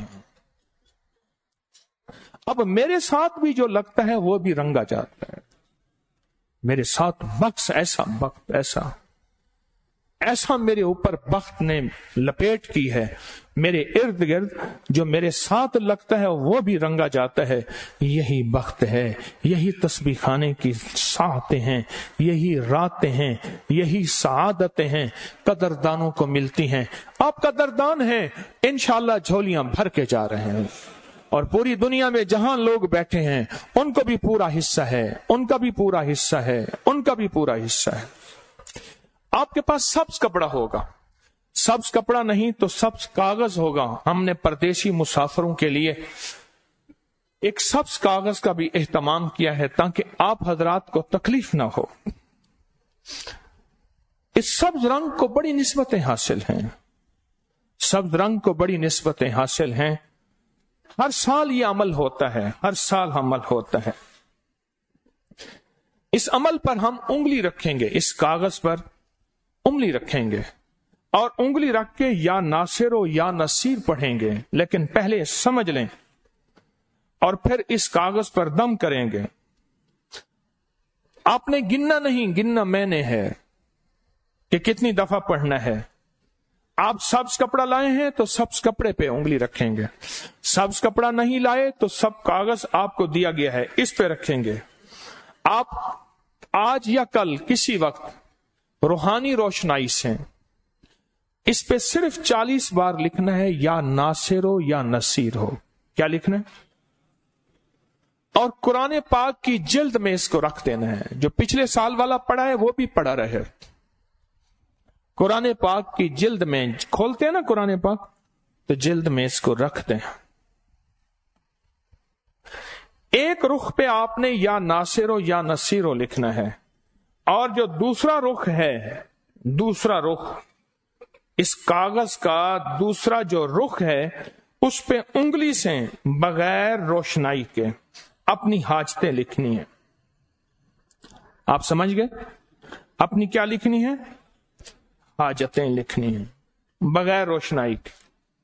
اب میرے ساتھ بھی جو لگتا ہے وہ بھی رنگا جاتا ہے، میرے ساتھ بخت ایسا بخت ایسا ایسا میرے اوپر بخت نے لپیٹ کی ہے، میرے ارد گرد جو میرے ساتھ لگتا ہے وہ بھی رنگا جاتا ہے۔ یہی بخت ہے، یہی تسبیح خانے کی ساعتیں ہیں، یہی راتیں ہیں، یہی سعادتیں ہیں، قدردانوں کو ملتی ہیں۔ آپ قدردان ہیں، انشاءاللہ جھولیاں بھر کے جا رہے ہیں، اور پوری دنیا میں جہاں لوگ بیٹھے ہیں ان کو بھی پورا حصہ ہے، ان کا بھی پورا حصہ ہے، ان کا بھی پورا حصہ ہے۔ آپ کے پاس سبز کپڑا ہوگا، سبز کپڑا نہیں تو سبز کاغذ ہوگا۔ ہم نے پردیسی مسافروں کے لیے ایک سبز کاغذ کا بھی اہتمام کیا ہے تاکہ آپ حضرات کو تکلیف نہ ہو۔ اس سبز رنگ کو بڑی نسبتیں حاصل ہیں، سبز رنگ کو بڑی نسبتیں حاصل ہیں۔ ہر سال یہ عمل ہوتا ہے، ہر سال عمل ہوتا ہے۔ اس عمل پر ہم انگلی رکھیں گے، اس کاغذ پر انگلی رکھیں گے، اور انگلی رکھ کے یا ناصر و یا نصیر پڑھیں گے، لیکن پہلے سمجھ لیں، اور پھر اس کاغذ پر دم کریں گے۔ آپ نے گننا نہیں، گننا میں نے ہے کہ کتنی دفعہ پڑھنا ہے۔ آپ سبز کپڑا لائے ہیں تو سبز کپڑے پہ انگلی رکھیں گے، سبز کپڑا نہیں لائے تو سب کاغذ آپ کو دیا گیا ہے اس پہ رکھیں گے۔ آپ آج یا کل کسی وقت روحانی روشنائی سے اس پہ صرف چالیس بار لکھنا ہے، یا ناصر ہو یا نصیر ہو۔ کیا لکھنا ہے؟ اور قرآن پاک کی جلد میں اس کو رکھ دینا ہے۔ جو پچھلے سال والا پڑھا ہے وہ بھی پڑھا رہے۔ قرآن پاک کی جلد میں کھولتے ہیں نا قرآن پاک، تو جلد میں اس کو رکھ دیں۔ ایک رخ پہ آپ نے یا ناصر ہو یا نصیر ہو لکھنا ہے، اور جو دوسرا رخ ہے، دوسرا رخ اس کاغذ کا دوسرا جو رخ ہے اس پہ انگلی سے بغیر روشنائی کے اپنی حاجتیں لکھنی ہیں۔ آپ سمجھ گئے؟ اپنی کیا لکھنی ہے؟ حاجتیں لکھنی ہیں بغیر روشنائی کے۔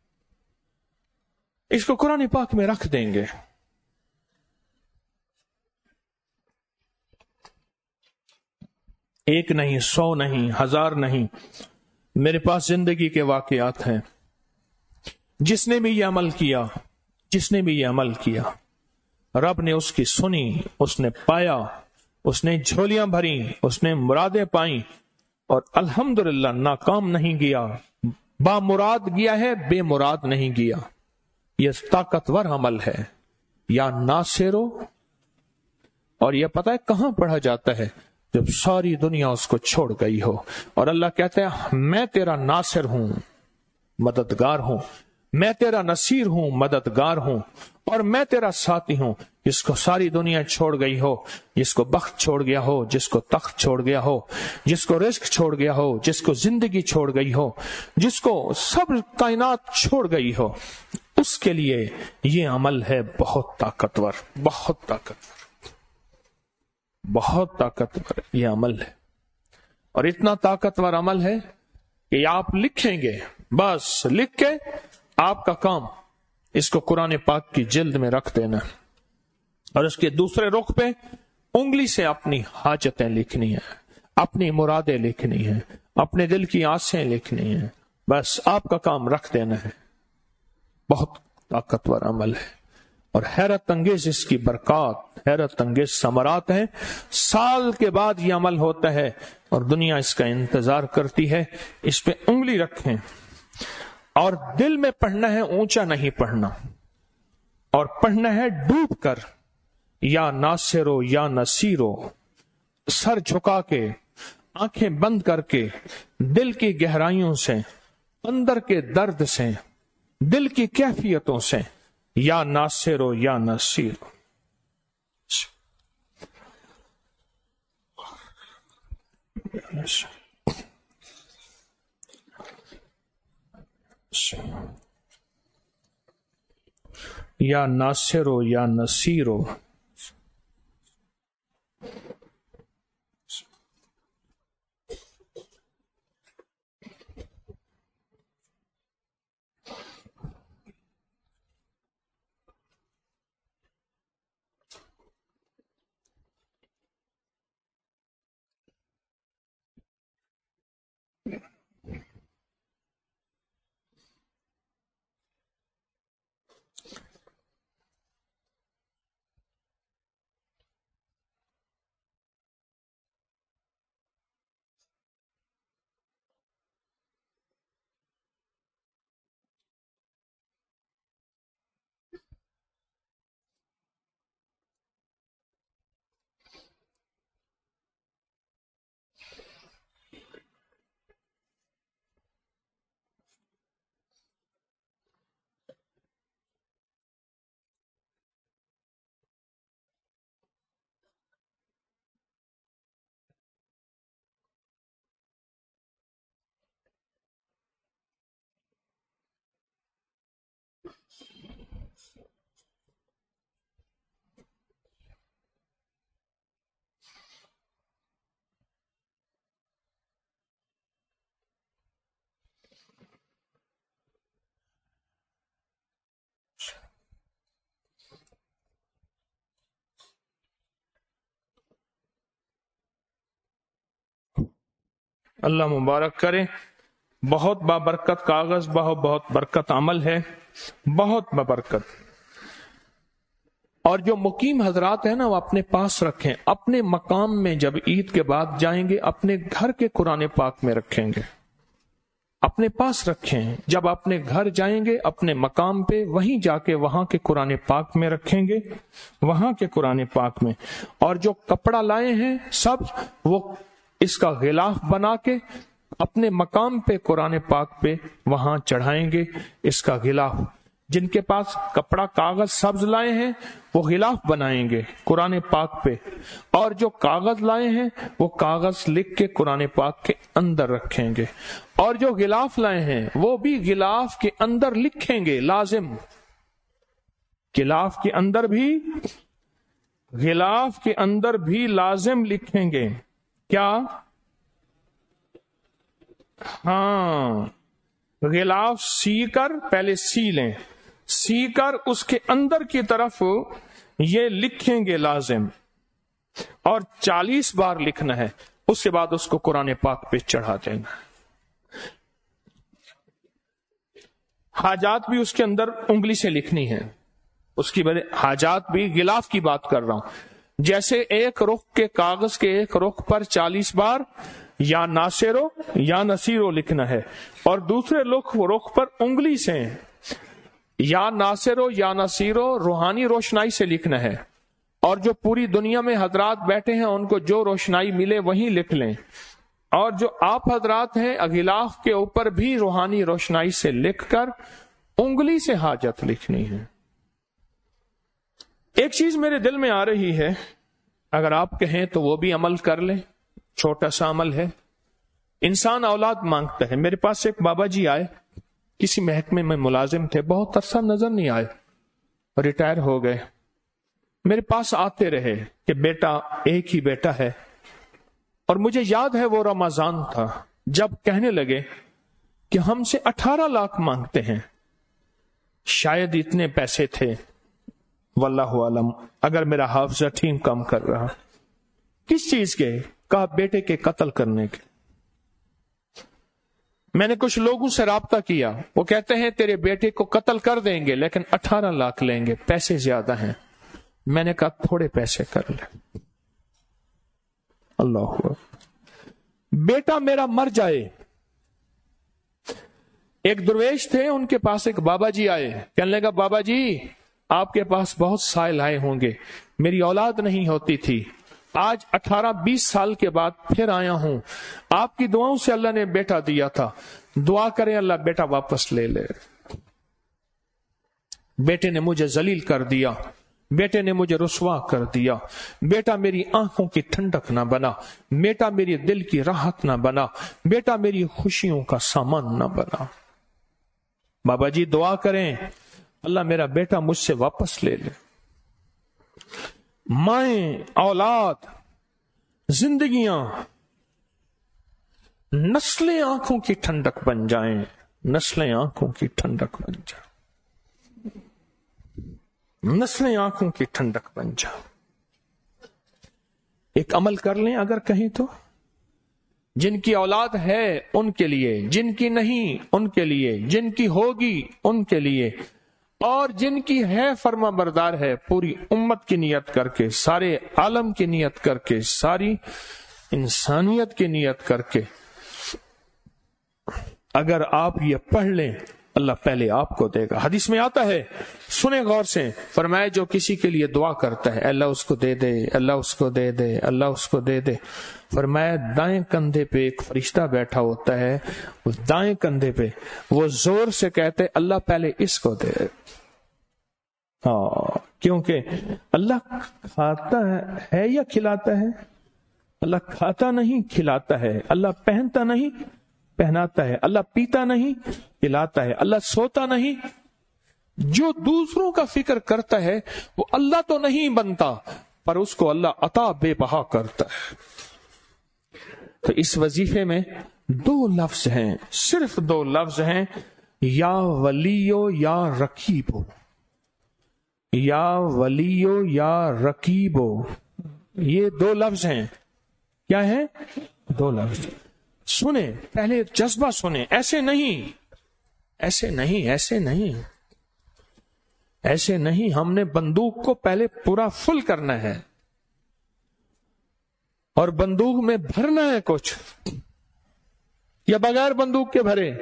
اس کو قرآن پاک میں رکھ دیں گے۔ ایک نہیں، سو نہیں، ہزار نہیں، میرے پاس زندگی کے واقعات ہیں۔ جس نے بھی یہ عمل کیا، جس نے بھی یہ عمل کیا، رب نے اس کی سنی، اس نے پایا، اس نے جھولیاں بھری، اس نے مرادیں پائیں، اور الحمدللہ ناکام نہیں گیا، با مراد گیا ہے، بے مراد نہیں گیا۔ یہ طاقتور عمل ہے۔ یا ناصرو، اور یہ پتہ ہے کہاں پڑھا جاتا ہے؟ جب ساری دنیا اس کو چھوڑ گئی ہو، اور اللہ کہتا ہے میں تیرا ناصر ہوں، مددگار ہوں، میں تیرا نصیر ہوں، مددگار ہوں، اور میں تیرا ساتھی ہوں۔ جس کو ساری دنیا چھوڑ گئی ہو، جس کو بخت چھوڑ گیا ہو، جس کو تخت چھوڑ گیا ہو، جس کو رزق چھوڑ گیا ہو، جس کو زندگی چھوڑ گئی ہو، جس کو سب کائنات چھوڑ گئی ہو، اس کے لیے یہ عمل ہے بہت طاقتور، بہت طاقتور، بہت طاقتور یہ عمل ہے۔ اور اتنا طاقتور عمل ہے کہ آپ لکھیں گے، بس لکھ کے آپ کا کام اس کو قرآن پاک کی جلد میں رکھ دینا، اور اس کے دوسرے رخ پہ انگلی سے اپنی حاجتیں لکھنی ہیں، اپنی مرادیں لکھنی ہیں، اپنے دل کی آسیں لکھنی ہیں، بس آپ کا کام رکھ دینا ہے۔ بہت طاقتور عمل ہے اور حیرت انگیز اس کی برکات، حیرت انگیز ثمرات ہیں۔ سال کے بعد یہ عمل ہوتا ہے اور دنیا اس کا انتظار کرتی ہے۔ اس پہ انگلی رکھیں اور دل میں پڑھنا ہے، اونچا نہیں پڑھنا، اور پڑھنا ہے ڈوب کر، یا ناصرو یا نصیرو، سر جھکا کے، آنکھیں بند کر کے، دل کی گہرائیوں سے، اندر کے درد سے، دل کی کیفیتوں سے، یا ناصرو یا نصیرو۔ یا ناصرو یا نصیرو۔ اللہ مبارک کرے۔ بہت بابرکت کاغذ، بہت بہت برکت عمل ہے، بہت بابرکت۔ اور جو مقیم حضرات ہیں نا، وہ اپنے پاس رکھیں، اپنے مقام میں جب عید کے بعد جائیں گے اپنے گھر کے قرآن پاک میں رکھیں گے، اپنے پاس رکھیں۔ جب اپنے گھر جائیں گے اپنے مقام پہ، وہیں جا کے وہاں کے قرآن پاک میں رکھیں گے، وہاں کے قرآن پاک میں۔ اور جو کپڑا لائے ہیں سب، وہ اس کا غلاف بنا کے اپنے مقام پہ قرآن پاک پہ وہاں چڑھائیں گے اس کا غلاف۔ جن کے پاس کپڑا کاغذ سبز لائے ہیں وہ غلاف بنائیں گے قرآن پاک پہ، اور جو کاغذ لائے ہیں وہ کاغذ لکھ کے قرآن پاک کے اندر رکھیں گے، اور جو غلاف لائے ہیں وہ بھی غلاف کے اندر لکھیں گے، لازم غلاف کے اندر بھی غلاف کے اندر بھی لازم لکھیں گے۔ کیا؟ ہاں، غلاف سی کر، پہلے سی لیں، سی کر اس کے اندر کی طرف یہ لکھیں گے لازم، اور چالیس بار لکھنا ہے، اس کے بعد اس کو قرآن پاک پہ چڑھا دینا۔ حاجات بھی اس کے اندر انگلی سے لکھنی ہے، اس کی وجہ حاجات بھی غلاف کی بات کر رہا ہوں۔ جیسے ایک رخ کے کاغذ کے ایک رخ پر چالیس بار یا ناصرو یا نصیرو لکھنا ہے، اور دوسرے رخ رخ پر انگلی سے یا ناصرو یا نصیرو روحانی روشنائی سے لکھنا ہے، اور جو پوری دنیا میں حضرات بیٹھے ہیں ان کو جو روشنائی ملے وہیں لکھ لیں، اور جو آپ حضرات ہیں غلاف کے اوپر بھی روحانی روشنائی سے لکھ کر انگلی سے حاجت لکھنی ہے۔ ایک چیز میرے دل میں آ رہی ہے، اگر آپ کہیں تو وہ بھی عمل کر لیں، چھوٹا سا عمل ہے۔ انسان اولاد مانگتا ہے۔ میرے پاس ایک بابا جی آئے، کسی محکمے میں ملازم تھے، بہت عرصہ نظر نہیں آئے، ریٹائر ہو گئے۔ میرے پاس آتے رہے کہ بیٹا، ایک ہی بیٹا ہے اور مجھے یاد ہے وہ رمضان تھا جب کہنے لگے کہ ہم سے اٹھارہ لاکھ مانگتے ہیں. شاید اتنے پیسے تھے، واللہ عالم، اگر میرا حافظہ ٹھیک کام کر رہا. کس چیز کے؟ کہا بیٹے کے قتل کرنے کے. میں نے کچھ لوگوں سے رابطہ کیا، وہ کہتے ہیں تیرے بیٹے کو قتل کر دیں گے لیکن اٹھارہ لاکھ لیں گے، پیسے زیادہ ہیں. میں نے کہا تھوڑے پیسے کر لے. اللہ ہوا، بیٹا میرا مر جائے. ایک درویش تھے، ان کے پاس ایک بابا جی آئے، کہنے لگا بابا جی آپ کے پاس بہت سائل آئے ہوں گے، میری اولاد نہیں ہوتی تھی، آج اٹھارہ بیس سال کے بعد پھر آیا ہوں، آپ کی دعاؤں سے اللہ نے بیٹا دیا تھا، دعا کریں اللہ بیٹا واپس لے لے. بیٹے نے مجھے ذلیل کر دیا، بیٹے نے مجھے رسوا کر دیا، بیٹا میری آنکھوں کی ٹھنڈک نہ بنا، بیٹا میری دل کی راحت نہ بنا، بیٹا میری خوشیوں کا سامان نہ بنا. بابا جی دعا کریں اللہ میرا بیٹا مجھ سے واپس لے لے. مائیں، اولاد، زندگیاں، نسلیں آنکھوں کی ٹھنڈک بن جائیں، نسلیں آنکھوں کی ٹھنڈک بن جائیں، نسلیں آنکھوں کی ٹھنڈک بن جائیں. ایک عمل کر لیں اگر کہیں تو، جن کی اولاد ہے ان کے لیے، جن کی نہیں ان کے لیے، جن کی ہوگی ان کے لیے، اور جن کی ہے فرما بردار ہے، پوری امت کی نیت کر کے، سارے عالم کی نیت کر کے، ساری انسانیت کی نیت کر کے اگر آپ یہ پڑھ لیں اللہ پہلے آپ کو دے گا. حدیث میں آتا ہے، سنیں غور سے، فرمائے جو کسی کے لیے دعا کرتا ہے اللہ اس کو دے دے، اللہ اس کو دے دے، اللہ اس کو دے دے. فرمایا دائیں کندھے پہ ایک فرشتہ بیٹھا ہوتا ہے، اس دائیں کندھے پہ وہ زور سے کہتے اللہ پہلے اس کو دے. ہاں، کیونکہ اللہ کھاتا ہے یا کھلاتا ہے؟ اللہ کھاتا نہیں کھلاتا ہے. اللہ پہنتا نہیں پہناتا ہے. اللہ پیتا نہیں پلاتا ہے. اللہ سوتا نہیں. جو دوسروں کا فکر کرتا ہے وہ اللہ تو نہیں بنتا، پر اس کو اللہ عطا بے بہا کرتا ہے. تو اس وظیفے میں دو لفظ ہیں، صرف دو لفظ ہیں، یا ولیو یا رقیبو. یا ولیو یا رقیبو، یہ دو لفظ ہیں. کیا ہے؟ دو لفظ. سنیں پہلے، جذبہ سنیں. ایسے نہیں، ایسے نہیں، ایسے نہیں، ایسے نہیں. ہم نے بندوق کو پہلے پورا فل کرنا ہے اور بندوق میں بھرنا ہے کچھ، یا بغیر بندوق کے بھرے؟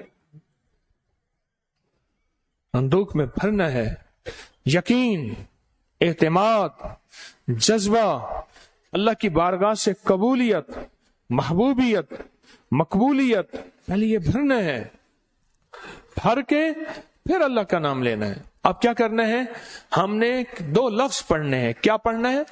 بندوق میں بھرنا ہے یقین، اعتماد، جذبہ، اللہ کی بارگاہ سے قبولیت، محبوبیت، مقبولیت. پہلے یہ بھرنا ہے، بھر کے پھر اللہ کا نام لینا ہے. اب کیا کرنا ہے؟ ہم نے دو لفظ پڑھنے ہیں. کیا پڑھنا ہے؟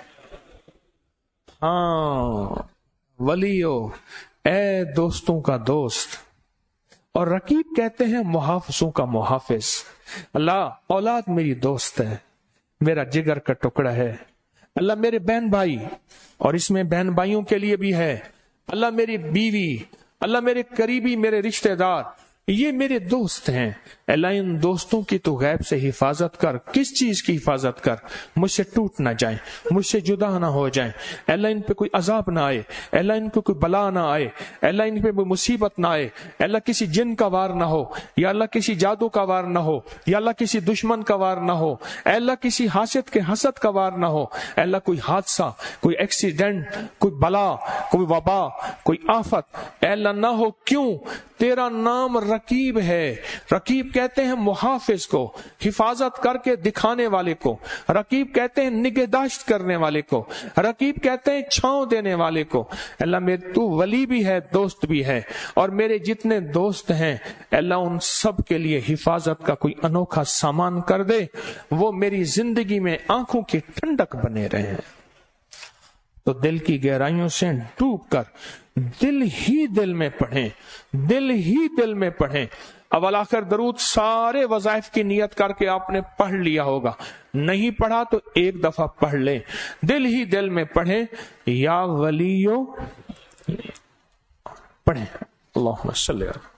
ہاں، ولیو، اے دوستوں کا دوست، اور رقیب کہتے ہیں محافظوں کا محافظ. اللہ اولاد میری دوست ہے، میرا جگر کا ٹکڑا ہے. اللہ میرے بہن بھائی، اور اس میں بہن بھائیوں کے لیے بھی ہے. اللہ میری بیوی، اللہ میرے قریبی، میرے رشتہ دار، یہ میرے دوست ہیں. اللہ ان دوستوں کی تو غیب سے حفاظت کر. کس چیز کی حفاظت کر؟ مجھ سے ٹوٹ نہ جائیں، مجھ سے جدا نہ ہو جائیں. اللہ ان پہ کوئی عذاب نہ آئے، اللہ ان کو کوئی بلا نہ آئے، اللہ ان پہ کوئی مصیبت نہ آئے، اللہ کسی جن کا وار نہ ہو، یا اللہ کسی جادو کا وار نہ ہو، یا اللہ کسی دشمن کا وار نہ ہو، اللہ کسی حاسد کے حسد کا وار نہ ہو، اللہ کوئی حادثہ، کوئی ایکسیڈنٹ، کوئی بلا، کوئی وبا، کوئی آفت اللہ نہ ہو. کیوں؟ تیرا نام رقیب ہے. رقیب کہتے ہیں محافظ کو، حفاظت کر کے دکھانے والے کو. رقیب کہتے ہیں نگہداشت کرنے والے کو. رقیب کہتے ہیں چھاؤں دینے والے کو. اللہ میرے تو ولی بھی ہے، دوست بھی ہے، اور میرے جتنے دوست ہیں اللہ ان سب کے لیے حفاظت کا کوئی انوکھا سامان کر دے، وہ میری زندگی میں آنکھوں کی ٹھنڈک بنے رہے. تو دل کی گہرائیوں سے ڈوب کر دل ہی دل میں پڑھیں، دل ہی دل میں پڑھیں. اول آخر درود سارے وظائف کی نیت کر کے آپ نے پڑھ لیا ہوگا، نہیں پڑھا تو ایک دفعہ پڑھ لیں. دل ہی دل میں پڑھیں، یا ولیو پڑھیں اللہم صلی علی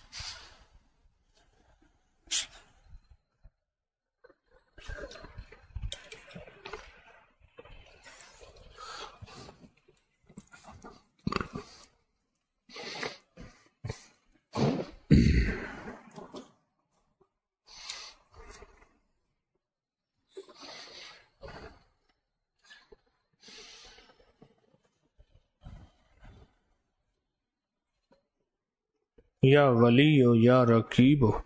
یا ولی ہو یا رقیب ہو.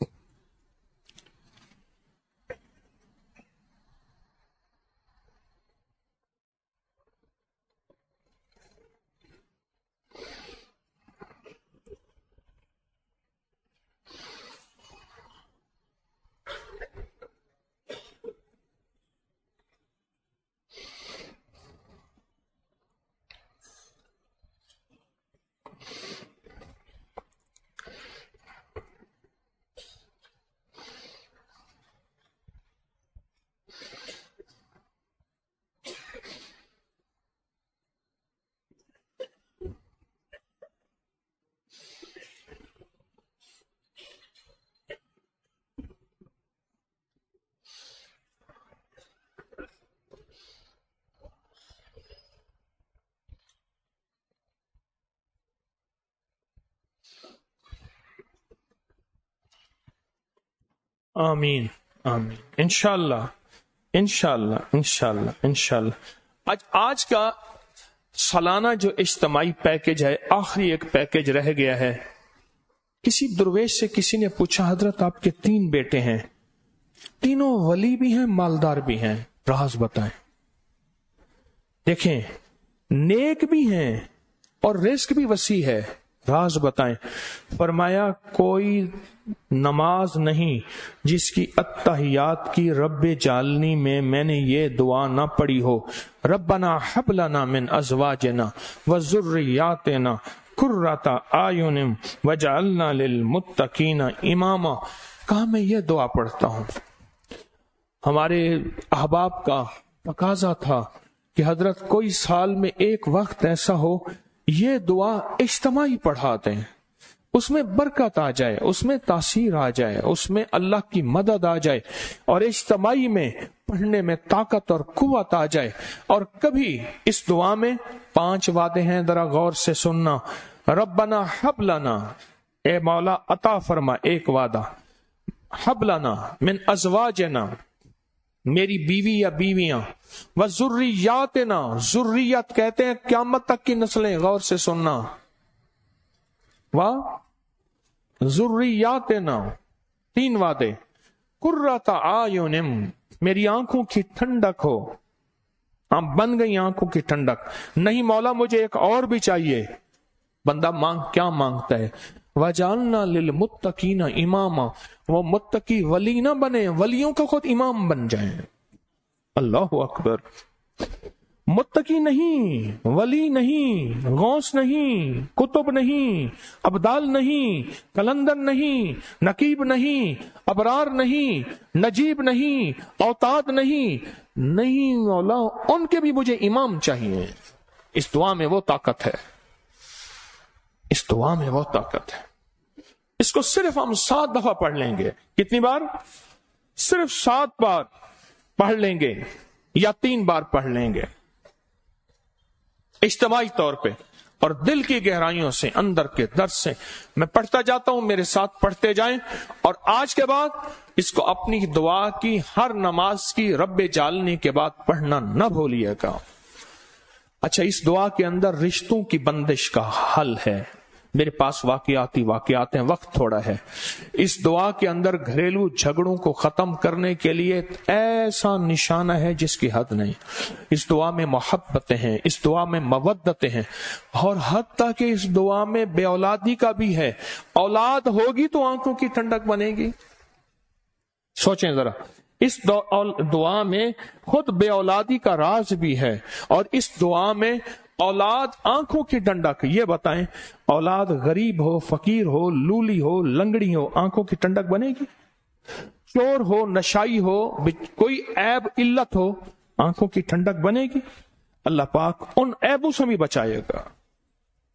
آمین آمین انشاءاللہ انشاءاللہ انشاءاللہ انشاءاللہ. آج آج کا سالانہ جو اجتماعی پیکج ہے، آخری ایک پیکج رہ گیا ہے. کسی درویش سے کسی نے پوچھا حضرت آپ کے تین بیٹے ہیں، تینوں ولی بھی ہیں مالدار بھی ہیں، راز بتائیں. دیکھیں نیک بھی ہیں اور رزق بھی وسیع ہے، راز بتائیں. فرمایا کوئی نماز نہیں جس کی اتحیات کی رب جالنی میں میں نے یہ دعا نہ پڑھی ہو، ربنا حب لنا من ازواجنا وذریاتنا قرۃ اعین وجعلنا للمتقین اماما. کہا میں یہ دعا پڑھتا ہوں. ہمارے احباب کا تقاضا تھا کہ حضرت کوئی سال میں ایک وقت ایسا ہو یہ دعا اجتماعی پڑھا دیں، اس میں برکت آ جائے، اس میں تاثیر آ جائے، اس میں اللہ کی مدد آ جائے اور اجتماعی میں پڑھنے میں طاقت اور قوت آ جائے. اور کبھی اس دعا میں پانچ وعدے ہیں، ذرا غور سے سننا. ربنا حب لنا، اے مولا عطا فرما ایک وعدہ، حب لنا من ازواجنا میری بیوی یا بیویاں، وذریاتنا ذریت کہتے ہیں قیامت تک کی نسلیں، غور سے سننا، واہ ذریاتنا تین وعدے، قرۃ اعین میری آنکھوں کی ٹھنڈک ہو. ہم بن گئی آنکھوں کی ٹھنڈک. نہیں مولا مجھے ایک اور بھی چاہیے. بندہ مانگ کیا مانگتا ہے؟ وجعلنا للمتقین اماما، وہ متقی ولی نہ بنے، ولیوں کا خود امام بن جائیں. اللہ اکبر. متقی نہیں، ولی نہیں، غوث نہیں، کتب نہیں، ابدال نہیں، کلندر نہیں، نقیب نہیں، ابرار نہیں، نجیب نہیں، اوتاد نہیں. نہیں مولا ان کے بھی مجھے امام چاہیے. اس دعا میں وہ طاقت ہے، اس دعا میں وہ طاقت ہے. اس کو صرف ہم سات دفعہ پڑھ لیں گے. کتنی بار؟ صرف سات بار پڑھ لیں گے یا تین بار پڑھ لیں گے اجتماعی طور پہ اور دل کی گہرائیوں سے، اندر کے درد سے. میں پڑھتا جاتا ہوں، میرے ساتھ پڑھتے جائیں. اور آج کے بعد اس کو اپنی دعا کی ہر نماز کی رب جالنے کے بعد پڑھنا نہ بھولیے گا. اچھا اس دعا کے اندر رشتوں کی بندش کا حل ہے. میرے پاس واقعاتی واقعات ہیں، وقت تھوڑا ہے. اس دعا کے اندر گھریلو جھگڑوں کو ختم کرنے کے لیے ایسا نشانہ ہے جس کی حد نہیں. اس دعا میں محبتیں ہیں، اس دعا میں مودتیں ہیں، اور حتیٰ کہ اس دعا میں بے اولادی کا بھی ہے. اولاد ہوگی تو آنکھوں کی ٹھنڈک بنے گی. سوچیں ذرا، اس دعا میں خود بے اولادی کا راز بھی ہے، اور اس دعا میں اولاد آنکھوں کی ٹھنڈک. یہ بتائیں اولاد غریب ہو، فقیر ہو، لولی ہو، لنگڑی ہو، آنکھوں کی ٹھنڈک بنے گی؟ چور ہو، نشائی ہو، کوئی عیب علت ہو، آنکھوں کی ٹھنڈک بنے گی؟ اللہ پاک ان عیبوں سے بھی بچائے گا.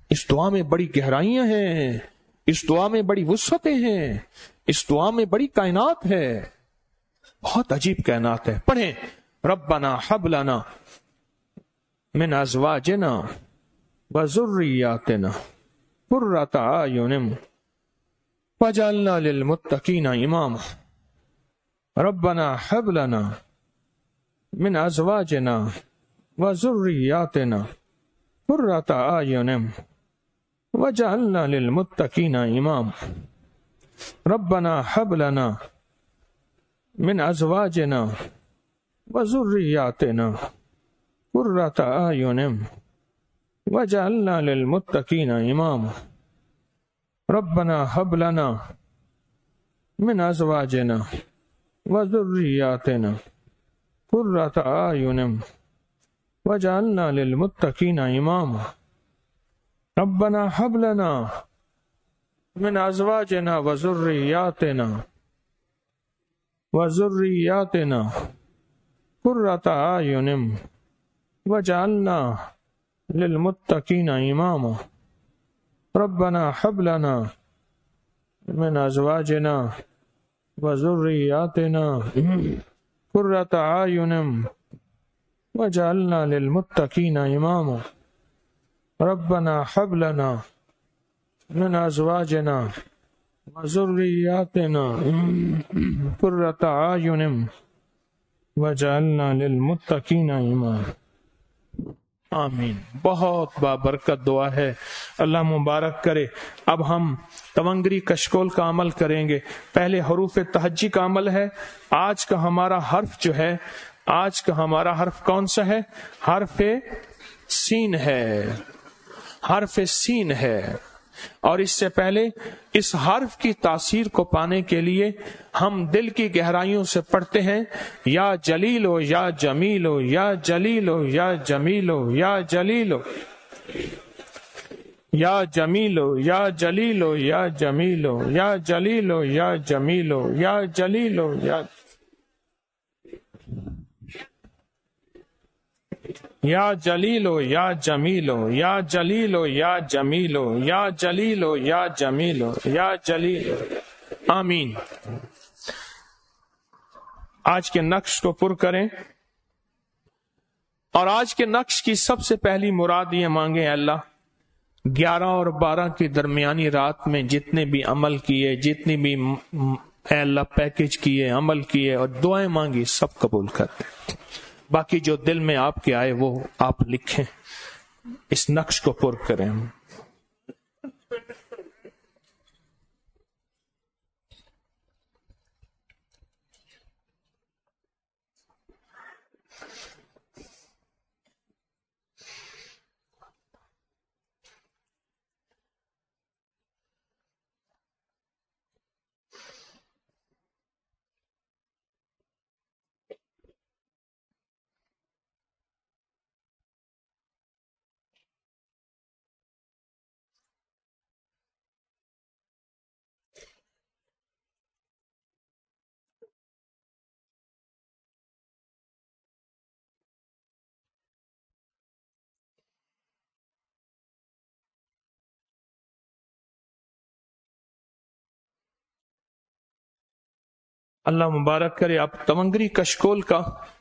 اس دعا میں بڑی گہرائیاں ہیں، اس دعا میں بڑی وسعتیں ہیں، اس دعا میں بڑی کائنات ہے، بہت عجیب کائنات ہے. پڑھیں ربنا حب لنا من ازواجنا وذریاتنا قرۃ اعین واجعلنا للمتقین اماما. ربنا حب لنا من ازواجنا وذریاتنا قرۃ اعین واجعلنا للمتقین اماما. ربنا حب لنا من ازواجنا وذریاتنا قرۃ اعین واجعلنا للمتقین اماما. ربنا حب لنا من ازواجنا وذریاتنا قرۃ اعین واجعلنا للمتقین اماما. ربنا حب لنا من ازواجنا وذریاتنا وذریاتنا قرۃ اعین واجعلنا للمتقین اماما. ربنا حب لنا من ازواجنا وذریاتنا قرۃ اعین واجعلنا للمتقین اماما. ربنا حب لنا من ازواجنا وذریاتنا قرۃ اعین واجعلنا للمتقین اماما. آمین. بہت بابرکت دعا ہے، اللہ مبارک کرے. اب ہم تونگری کشکول کا عمل کریں گے. پہلے حروف تہجی کا عمل ہے. آج کا ہمارا حرف جو ہے، آج کا ہمارا حرف کون سا ہے؟ حرف سین ہے، حرف سین ہے. اور اس سے پہلے اس حرف کی تاثیر کو پانے کے لیے ہم دل کی گہرائیوں سے پڑھتے ہیں یا جلیلو یا جمیلو یا جلیلو یا جمیلو یا جلیلو یا جمیلو یا جلیلو یا جمیلو یا جلیلو یا جمیلو یا جلیلو یا یا جلیلو یا جمیلو یا جلیلو یا جمیلو یا جلیلو یا جمیلو یا جلیلو. آمین. آج کے نقش کو پر کریں اور آج کے نقش کی سب سے پہلی مراد یہ مانگیں، اللہ گیارہ اور بارہ کی درمیانی رات میں جتنے بھی عمل کیے، جتنی بھی اے اللہ پیکج کیے، عمل کیے اور دعائیں مانگی، سب قبول کر دیں. باقی جو دل میں آپ کے آئے وہ آپ لکھیں، اس نقش کو پر کریں. اللہ مبارک کرے. اب تونگری کشکول کا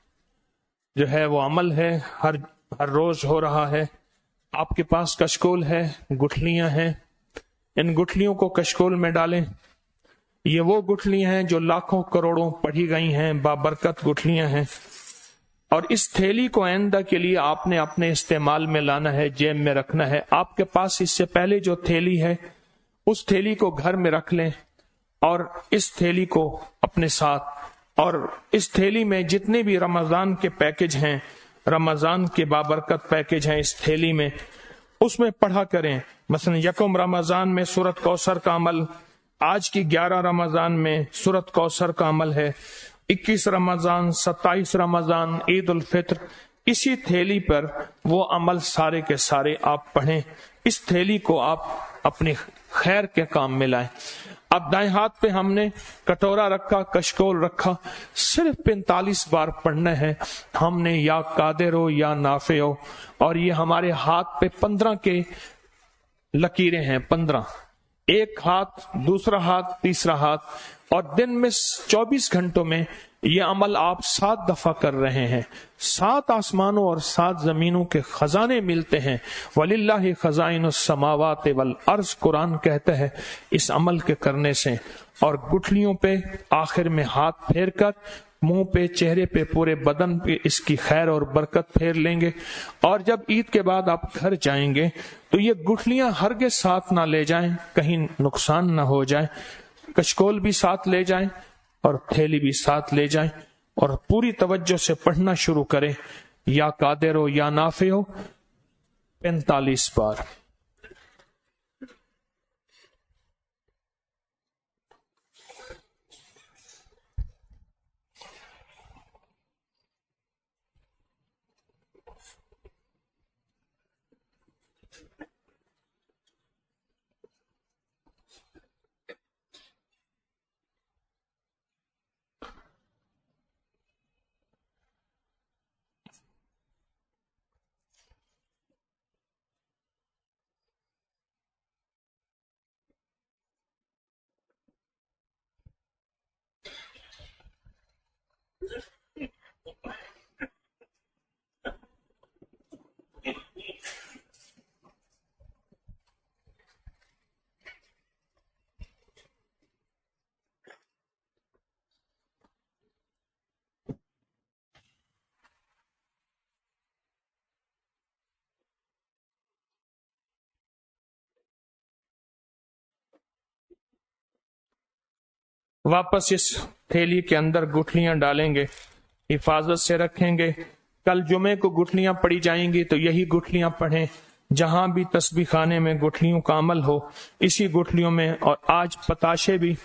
جو ہے وہ عمل ہے، ہر ہر روز ہو رہا ہے. آپ کے پاس کشکول ہے، گٹھلیاں ہیں، ان گٹھلیوں کو کشکول میں ڈالیں. یہ وہ گٹھلیاں ہیں جو لاکھوں کروڑوں پڑھی گئی ہیں، بابرکت گٹھلیاں ہیں. اور اس تھیلی کو آئندہ کے لیے آپ نے اپنے استعمال میں لانا ہے، جیب میں رکھنا ہے. آپ کے پاس اس سے پہلے جو تھیلی ہے اس تھیلی کو گھر میں رکھ لیں اور اس تھیلی کو اپنے ساتھ، اور اس تھیلی میں جتنے بھی رمضان کے پیکج ہیں، رمضان کے بابرکت پیکج ہیں اس تھیلی میں، اس میں پڑھا کریں. مثلا یکم رمضان میں سورت کوثر کا عمل، آج کی گیارہ رمضان میں سورت کوثر کا عمل ہے، اکیس رمضان، ستائیس رمضان، عید الفطر. اسی تھیلی پر وہ عمل سارے کے سارے آپ پڑھیں. اس تھیلی کو آپ اپنی خیر کے کام میں لائیں. اب دائیں ہاتھ پہ ہم نے کٹورا رکھا، کشکول رکھا، صرف پینتالیس بار پڑھنا ہے. ہم نے یا قادر ہو یا نافع ہو، اور یہ ہمارے ہاتھ پہ پندرہ کے लकीरें हैं पंद्रह, एक हाथ, दूसरा हाथ, तीसरा हाथ, और दिन में चौबीस घंटों में ये अमल आप सात दफा कर रहे हैं। सात आसमानों और सात जमीनों के खजाने मिलते हैं। वलिल्लाहि खजाइनुस समावाति वल अर्ज, कुरान कहता है इस अमल के करने से। और गुठलियों पे आखिर में हाथ फेर कर, मुंह पे, चेहरे पे, पूरे बदन पे इसकी खैर और बरकत फेर लेंगे। और जब ईद के बाद आप घर जाएंगे तो ये गुठलियां हरगिज़ साथ ना ले जाएं, कहीं नुकसान ना हो जाए। कशकोल भी साथ ले जाएं और थैली भी साथ ले जाएं, और पूरी तवज्जो से पढ़ना शुरू करें, या कादिर हो या नाफे हो, पैंतालीस बार। वापस इस थैली के अंदर गुठलियां डालेंगे, हिफाजत से रखेंगे। कल जुमे को गुठलियां पड़ी जाएंगी तो यही गुठलियां पढ़ें। जहां भी तस्बीह खाने में गुठलियों का अमल हो, इसी गुठलियों में। और आज पताशे भी,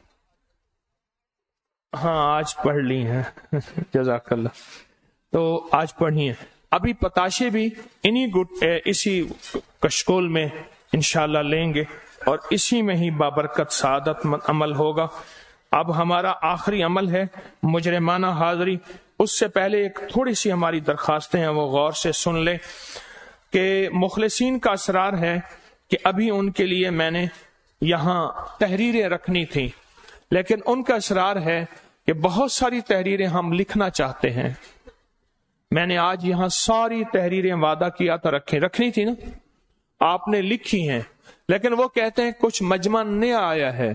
हाँ आज पढ़ ली हैं जज़ाकल्लाह, तो आज पढ़ी हैं। अभी पताशे भी इन्हीं गुट इसी कशकोल में इंशाल्लाह लेंगे, और इसी में ही बाबरकत सादत अमल होगा। अब हमारा आखिरी अमल है मुजरिमाना हाजिरी। उससे पहले एक थोड़ी सी हमारी दरखास्तें हैं, वो गौर से सुन ले। कि मुखलिसीन का असरार है कि अभी उनके लिए मैंने यहाँ तहरीरें रखनी थी, लेकिन उनका असरार है कि बहुत सारी तहरीरें हम लिखना चाहते हैं। मैंने आज यहाँ सारी तहरीरें वादा किया था रखें, रखनी थी ना, आपने लिखी हैं, लेकिन वो कहते हैं कुछ मजमा नहीं आया है,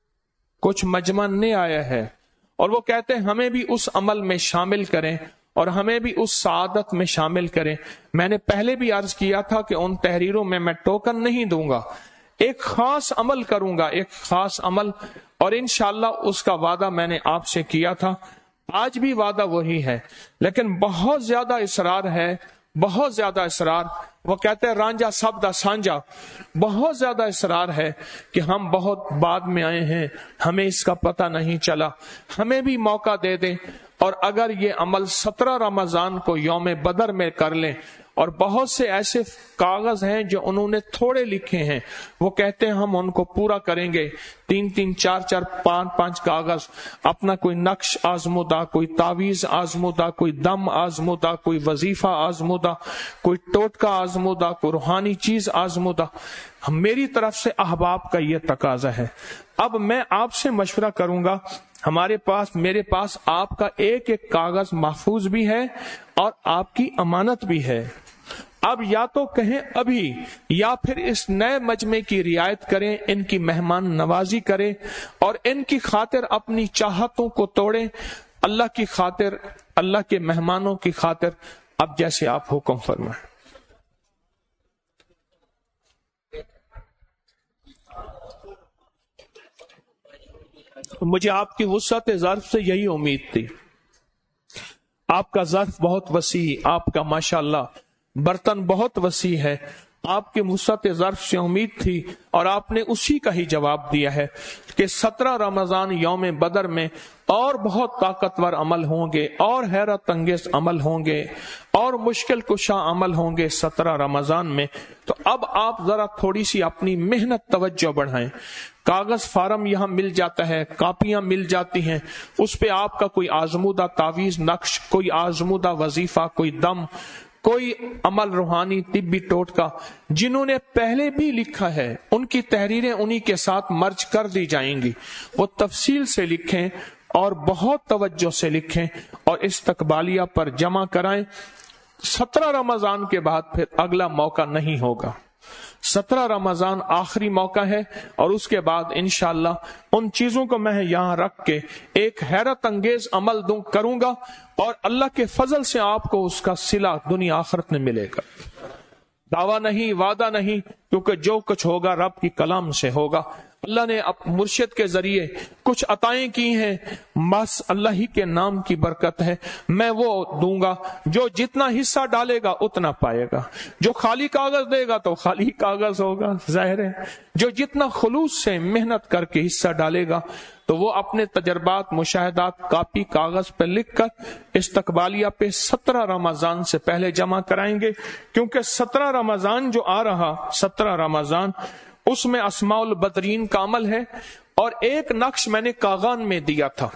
कुछ मजमा नहीं आया है। और वो कहते हैं हमें भी उस अमल में शामिल करें और हमें भी उस सादत में शामिल करें। मैंने पहले भी अर्ज किया था कि उन तहरीरों में मैं टोकन नहीं दूंगा, एक खास अमल करूंगा, एक खास अमल, और इंशाअल्लाह उसका वादा मैंने आपसे किया था। आज भी वादा वही है, लेकिन बहुत ज्यादा इसरार है, बहुत ज्यादा इसरार। वो कहते हैं रांझा सब दा सांझा, बहुत ज्यादा इसरार है कि हम बहुत बाद में आए हैं, हमें इसका पता नहीं चला, हमें भी मौका दे दें। और अगर ये अमल सत्रह रमजान को यौम बदर में कर लें, और बहुत से ऐसे कागज हैं जो उन्होंने थोड़े लिखे हैं, वो कहते हैं हम उनको पूरा करेंगे। तीन तीन चार चार पांच पांच कागज, अपना कोई नक्श आजमुदा, कोई तावीज आजमुदा, कोई दम आजमुदा, कोई वजीफा आजमुदा, कोई टोटका आजमुदा, कोई रूहानी चीज आजमुदा। मेरी तरफ से अहबाब का ये तकाजा है। अब मैं आपसे मशवरा करूंगा, हमारे पास, मेरे पास आपका एक एक कागज महफूज भी है और आपकी अमानत भी है। अब या तो कहें अभी, या फिर इस नए मजमे की रियायत करें, इनकी मेहमान नवाजी करें और इनकी खातिर अपनी चाहतों को तोड़ें, अल्लाह की खातिर, अल्लाह के मेहमानों की खातिर। अब जैसे आप हुक्म फरमाएं। मुझे आपकी वुसअत ज़र्फ से यही उम्मीद थी। आपका ज़र्फ बहुत वसी, आपका माशाअल्लाह बर्तन बहुत वसी है, आपके वुसअत ज़र्फ से उम्मीद थी और आपने उसी का ही जवाब दिया है कि सत्रह रमजान यौम बदर में और बहुत ताकतवर अमल होंगे और हैरत अंगेज अमल होंगे और मुश्किल कुशा अमल होंगे सत्रह रमजान में। तो अब आप जरा थोड़ी सी अपनी मेहनत तवज्जो बढ़ाएं। कागज फार्म यहाँ मिल जाता है, कापियां मिल जाती हैं, उस पे आपका कोई आजमूदा तावीज नक्श, कोई आजमूदा वजीफा, कोई दम, کوئی عمل روحانی طبی ٹوٹکا جنہوں نے پہلے بھی لکھا ہے ان کی تحریریں انہی کے ساتھ مرج کر دی جائیں گی، وہ تفصیل سے لکھیں اور بہت توجہ سے لکھیں اور استقبالیہ پر جمع کرائیں۔ سترہ رمضان کے بعد پھر اگلا موقع نہیں ہوگا، سترہ رمضان آخری موقع ہے، اور اس کے بعد انشاءاللہ ان چیزوں کو میں یہاں رکھ کے ایک حیرت انگیز عمل دوں کروں گا، اور اللہ کے فضل سے آپ کو اس کا صلہ دنیا آخرت میں ملے گا۔ دعویٰ نہیں، وعدہ نہیں، کیونکہ جو کچھ ہوگا رب کی کلام سے ہوگا۔ اللہ نے مرشد کے ذریعے کچھ عطائیں کی ہیں، بس اللہ ہی کے نام کی برکت ہے، میں وہ دوں گا۔ جو جتنا حصہ ڈالے گا اتنا پائے گا، جو خالی کاغذ دے گا تو خالی کاغذ ہوگا، ظاہر ہے۔ جو جتنا خلوص سے محنت کر کے حصہ ڈالے گا تو وہ اپنے تجربات، مشاہدات کاپی کاغذ پہ لکھ کر استقبالیہ پہ سترہ رمضان سے پہلے جمع کرائیں گے، کیونکہ سترہ رمضان جو آ رہا، سترہ رمضان اس میں اسماء البدرین کا عمل ہے۔ اور ایک نقش میں نے کاغان میں دیا تھا،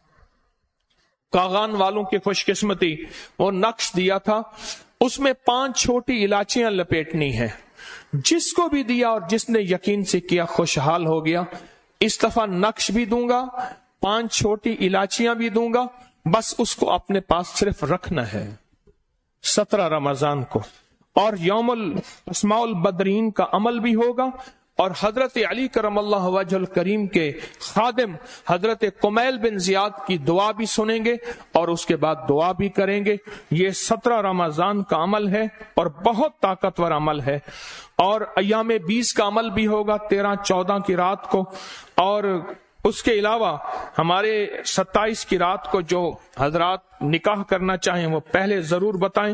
کاغان والوں کی خوش قسمتی، وہ نقش دیا تھا، اس میں پانچ چھوٹی الائچیاں لپیٹنی ہے۔ جس کو بھی دیا اور جس نے یقین سے کیا خوشحال ہو گیا۔ اس دفعہ نقش بھی دوں گا، پانچ چھوٹی الائچیاں بھی دوں گا، بس اس کو اپنے پاس صرف رکھنا ہے سترہ رمضان کو۔ اور یوم الاسماء البدرین کا عمل بھی ہوگا، اور حضرت علی کرم اللہ وجہ الکریم کے خادم حضرت قمیل بن زیاد کی دعا بھی سنیں گے اور اس کے بعد دعا بھی کریں گے۔ یہ سترہ رمضان کا عمل ہے اور بہت طاقتور عمل ہے۔ اور ایام بیس کا عمل بھی ہوگا تیرہ چودہ کی رات کو، اور اس کے علاوہ ہمارے ستائیس کی رات کو جو حضرات نکاح کرنا چاہیں وہ پہلے ضرور بتائیں۔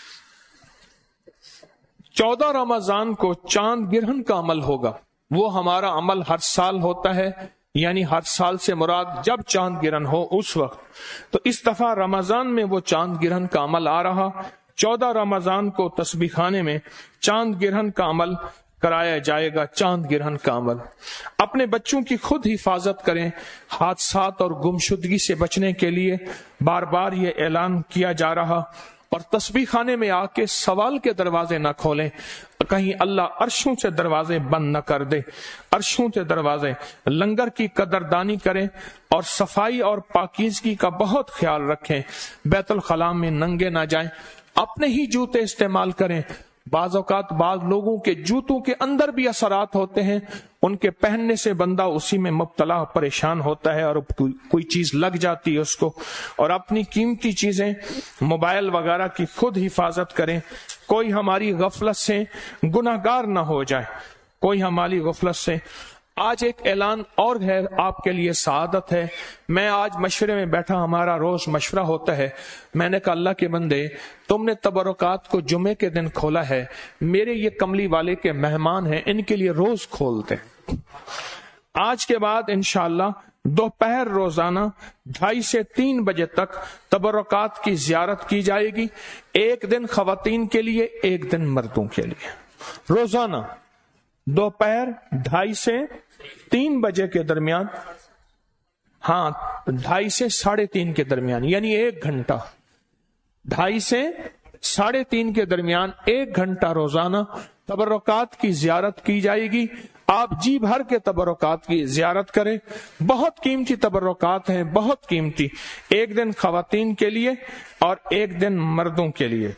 چودہ رمضان کو چاند گرہن کا عمل ہوگا، وہ ہمارا عمل ہر سال ہوتا ہے، یعنی ہر سال سے مراد جب چاند گرہن ہو اس وقت، تو اس دفعہ رمضان میں وہ چاند گرہن کا عمل آ رہا۔ چودہ رمضان کو تسبیح خانے میں چاند گرہن کا عمل کرایا جائے گا۔ چاند گرہن کا عمل، اپنے بچوں کی خود حفاظت کریں، حادثات اور گمشدگی سے بچنے کے لیے بار بار یہ اعلان کیا جا رہا۔ اور تسبیح خانے میں آ کے سوال کے دروازے نہ کھولیں، کہیں اللہ عرشوں سے دروازے بند نہ کر دے، عرشوں سے دروازے۔ لنگر کی قدردانی کریں اور صفائی اور پاکیزگی کا بہت خیال رکھیں، بیت الخلاء میں ننگے نہ جائیں، اپنے ہی جوتے استعمال کریں۔ بعض اوقات بعض لوگوں کے جوتوں کے اندر بھی اثرات ہوتے ہیں، ان کے پہننے سے بندہ اسی میں مبتلا پریشان ہوتا ہے اور کوئی چیز لگ جاتی ہے اس کو۔ اور اپنی قیمتی چیزیں موبائل وغیرہ کی خود حفاظت کریں، کوئی ہماری غفلت سے گناہگار نہ ہو جائے، کوئی ہماری غفلت سے۔ آج ایک اعلان اور ہے، آپ کے لیے سعادت ہے۔ میں آج مشورے میں بیٹھا، ہمارا روز مشورہ ہوتا ہے، میں نے کہا اللہ کے بندے تم نے تبرکات کو جمعے کے دن کھولا ہے، میرے یہ کملی والے کے مہمان ہیں، ان کے لیے روز کھولتے ہیں۔ آج کے بعد انشاءاللہ دوپہر روزانہ ڈھائی سے تین بجے تک تبرکات کی زیارت کی جائے گی، ایک دن خواتین کے لیے ایک دن مردوں کے لیے، روزانہ دوپہر ڈھائی سے تین بجے کے درمیان، ہاں ڈھائی سے ساڑھے تین کے درمیان، یعنی ایک گھنٹہ، ڈھائی سے ساڑھے تین کے درمیان ایک گھنٹہ روزانہ تبرکات کی زیارت کی جائے گی۔ آپ جی بھر کے تبرکات کی زیارت کریں، بہت قیمتی تبرکات ہیں، بہت قیمتی۔ ایک دن خواتین کے لیے اور ایک دن مردوں کے لیے۔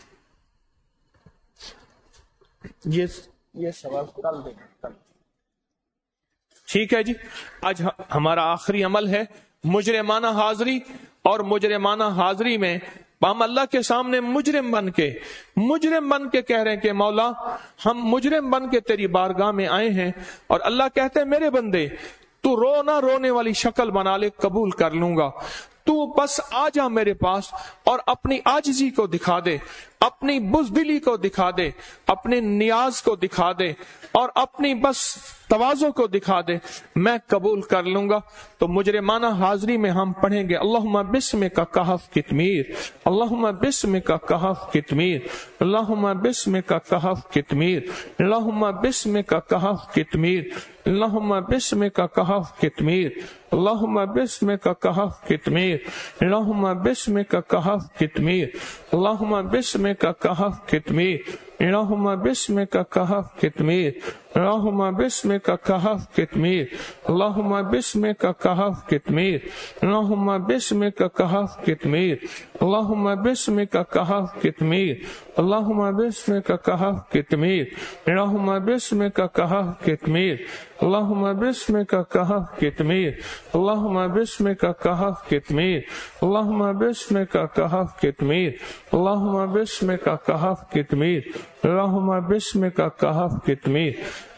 یہ یہ سوال کل دیں گے، ٹھیک ہے جی۔ آج ہمارا آخری عمل ہے مجرمانہ حاضری، اور مجرمانہ حاضری میں ہم اللہ کے سامنے مجرم بن کے مجرم بن کے کہہ رہے ہیں کہ مولا ہم مجرم بن کے تیری بارگاہ میں آئے ہیں، اور اللہ کہتے ہیں میرے بندے تو رو نہ رونے والی شکل بنا لے، قبول کر لوں گا، تو بس آ جا میرے پاس اور اپنی عاجزی کو دکھا دے، اپنی بزدلی کو دکھا دے، اپنے نیاز کو دکھا دے، اور اپنی بس تواضع کو دکھا دے، میں قبول کر لوں گا۔ تو مجرمانہ حاضری میں ہم پڑھیں گے اللہم بسمک کہف کتمیر، اللہم بسمک کہف کتمیر، اللہم بسمک کہف کتمیر، اللہم بسمک کہف کتمیر، اللهم باسمك كهف كتمير اللهم باسمك كهف كتمير اللهم باسمك كهف كتمير اللهم باسمك كهف كتمير اللهم باسمك كهف كتمير اللهم باسمك كهف كتمير اللهم باسمك كهف كتمير اللهم باسمك كهف كتمير اللهم باسمك كهف كتمير اللهم باسمك كهف كتمير اللهم باسمك كهف كتمير اللهم باسمك كهف كتمير اللهم باسمك كهف كتمير اللهم باسمك كهف كتمير اللهم باسمك كهف كتمير اللهم باسمك كهف كتمير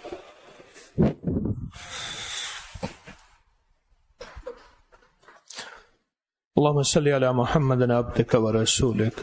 اللهم صل على محمد عبدك ورسولك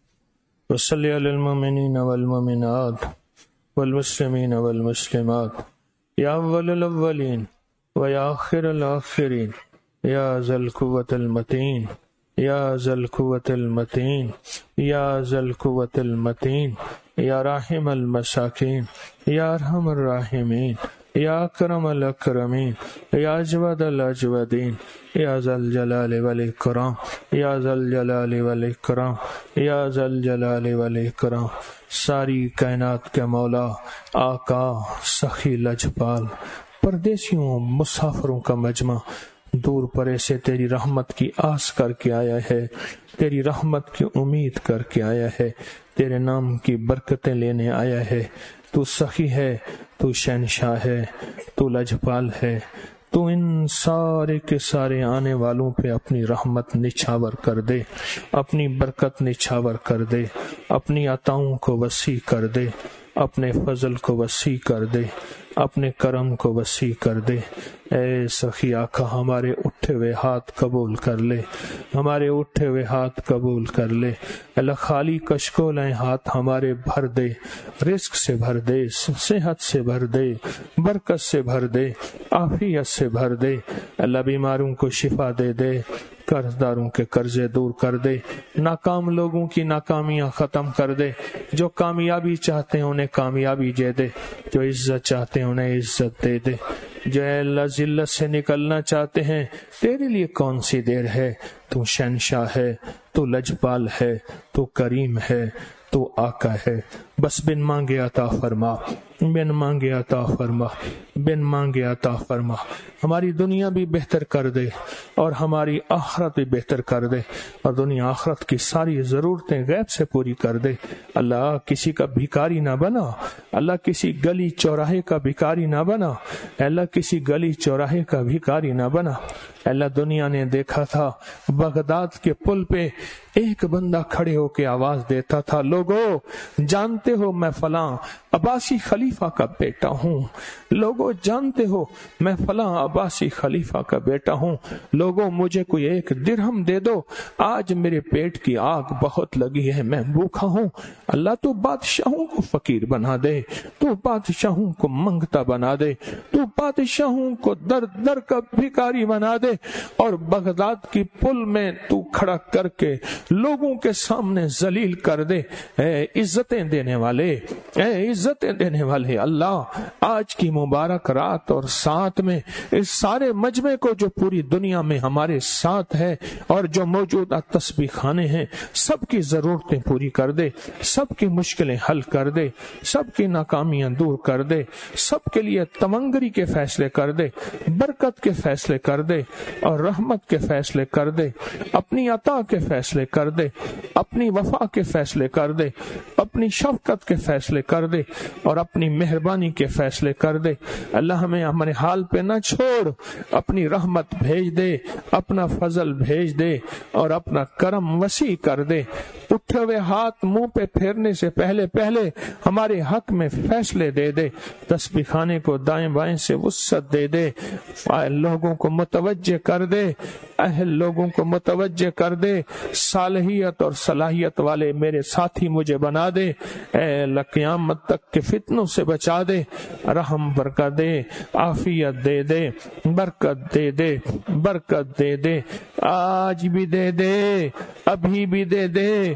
وصل على المؤمنين والمؤمنات والمسلمين والمسلمات يا أول الأولين ويا آخر الآخرين يا ذا القوة المتين يا ذا القوة المتين يا ذا القوة المتين يا راحم المساكين يا أرحم الراحمين يا أكرم الأكرمين يا أجود الأجودين يا ذا الجلال والإكرام يا ذا الجلال والإكرام يا ذا الجلال والإكرام ساری کائنات کے مولا آقا سخی لجپال پردیسیوں مسافروں کا مجمع دور پرے سے تیری رحمت کی آس کر کے آیا ہے، تیری رحمت کی امید کر کے آیا ہے، تیرے نام کی برکتیں لینے آیا ہے۔ تو سخی ہے، تو شہنشاہ ہے، تو لجپال ہے، تو ان سارے کے سارے آنے والوں پہ اپنی رحمت نچھاور کر دے، اپنی برکت نچھاور کر دے، اپنی عطاؤں کو وسیع کر دے، اپنے فضل کو وسیع کر دے، اپنے کرم کو وسیع کر دے۔ اے سخی آقا ہمارے اٹھے ہوئے ہاتھ قبول کر لے، ہمارے اٹھے ہوئے ہاتھ قبول کر لے۔ اللہ خالی کشکولیں ہاتھ ہمارے بھر دے، رزق سے بھر دے، صحت سے بھر دے، برکت سے بھر دے، عافیت سے بھر دے۔ اللہ بیماروں کو شفا دے دے، قرض داروں کے قرضے دور کر دے، ناکام لوگوں کی ناکامیاں ختم کر دے، جو کامیابی چاہتے ہیں انہیں کامیابی دے دے، جو عزت چاہتے ہیں انہیں عزت دے دے، جو اے اللہ ذلت سے نکلنا چاہتے ہیں تیرے لیے کون سی دیر ہے، تو شہنشاہ ہے، تو لجپال ہے، تو کریم ہے، تو آقا ہے۔ بس بن مانگے عطا فرما، بن مانگے عطا فرما، بن مانگے عطا فرما۔ ہماری دنیا بھی بہتر کر دے اور ہماری آخرت بھی بہتر کر دے، اور دنیا آخرت کی ساری ضرورتیں غیب سے پوری کر دے۔ اللہ کسی کا بھکاری نہ بنا، اللہ کسی گلی چوراہے کا بھکاری نہ بنا، اللہ کسی گلی چوراہے کا بھکاری نہ بنا۔ اللہ دنیا نے دیکھا تھا بغداد کے پل پہ ایک بندہ کھڑے ہو کے آواز دیتا تھا، لوگو جانتے ہو میں فلاں عباسی خلیفہ کا بیٹا ہوں، لوگو جانتے ہو میں فلاں عباسی خلیفہ کا بیٹا ہوں، لوگو مجھے کوئی ایک درہم دے دو، آج میرے پیٹ کی آگ بہت لگی ہے، میں بھوکا ہوں۔ اللہ تو بادشاہوں کو فقیر بنا دے، تو بادشاہوں کو منگتا بنا دے، تو بادشاہوں کو در در کا بھکاری بنا دے، اور بغداد کی پل میں تو کھڑا کر کے لوگوں کے سامنے ذلیل کر دے۔ اے عزتیں دینے والے، اے عزتیں دینے والے اللہ، آج کی مبارک رات اور ساتھ میں اس سارے مجمع کو جو پوری دنیا میں ہمارے ساتھ ہے اور جو موجودہ تسبیح خانے ہیں، سب کی ضرورتیں پوری کر دے، سب کی مشکلیں حل کر دے، سب کی ناکامیاں دور کر دے، سب کے لیے تمنگری کے فیصلے کر دے، برکت کے فیصلے کر دے اور رحمت کے فیصلے کر دے، اپنی عطا کے فیصلے کر دے، اپنی وفا کے فیصلے کر دے، اپنی شفقت کے فیصلے کر دے اور اپنی مہربانی کے فیصلے کر دے۔ اللہ ہمیں ہمارے حال پہ نہ چھوڑ، اپنی رحمت بھیج دے، اپنا فضل بھیج دے اور اپنا کرم وسیع کر دے۔ اٹھے ہوئے ہاتھ منہ پہ پھیرنے سے پہلے پہلے ہمارے حق میں فیصلے دے دے، تسبیح خانے کو دائیں بائیں سے وسعت دے دے، لوگوں کو متوجہ کر دے، اہل لوگوں کو متوجہ کر دے، صالحیت اور صلاحیت والے میرے ساتھی مجھے بنا دے، اے اللہ قیامت تک کے فتنوں سے بچا دے، رحم برکت دے، عافیت دے دے، برکت دے دے، برکت دے دے، آج بھی دے دے، ابھی بھی دے دے،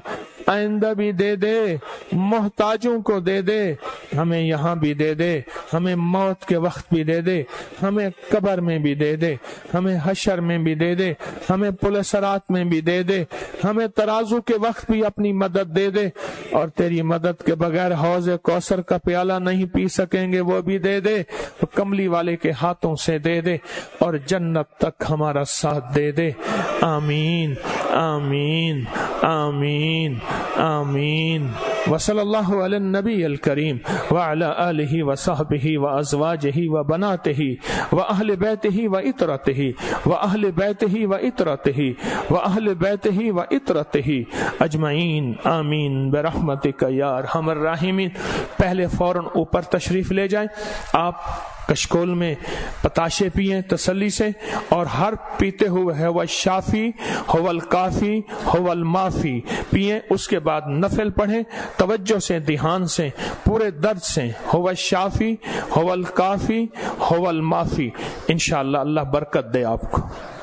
آئندہ بھی دے دے، محتاجوں کو دے دے، ہمیں یہاں بھی دے دے، ہمیں موت کے وقت بھی دے دے، ہمیں قبر میں بھی دے دے، ہمیں حشر میں بھی دے دے، ہمیں پل صراط میں بھی دے دے، ہمیں ترازو کے وقت بھی اپنی مدد دے دے، اور تیری مدد کے بغیر حوض کوثر کا پیالہ نہیں پی سکیں گے وہ بھی دے دے، تو کملی والے کے ہاتھوں سے دے دے، اور جنت تک ہمارا ساتھ دے دے۔ آمین آمین آمین آمین۔ وصلی اللہ علی النبی الکریم وعلی آلہ وصحبہ وازواجہ وبناتہ واہل بیتہ وعطرتہ واہل بیتہ وعطرتہ واہل بیتہ وعطرتہ اجمعین آمین برحمتک یا ارحم الراحمین۔ پہلے فوراً اوپر تشریف لے جائیں، آپ کشکول میں پتاشے پئیں تسلی سے، اور ہر پیتے ہوئے ہے وہ شافی هو الکافی هو المافی پئیں، اس کے بعد نفل پڑھیں توجہ سے، دھیان سے، پورے درد سے، هو الشافی هو الکافی هو المافی، انشاءاللہ اللہ برکت دے آپ کو۔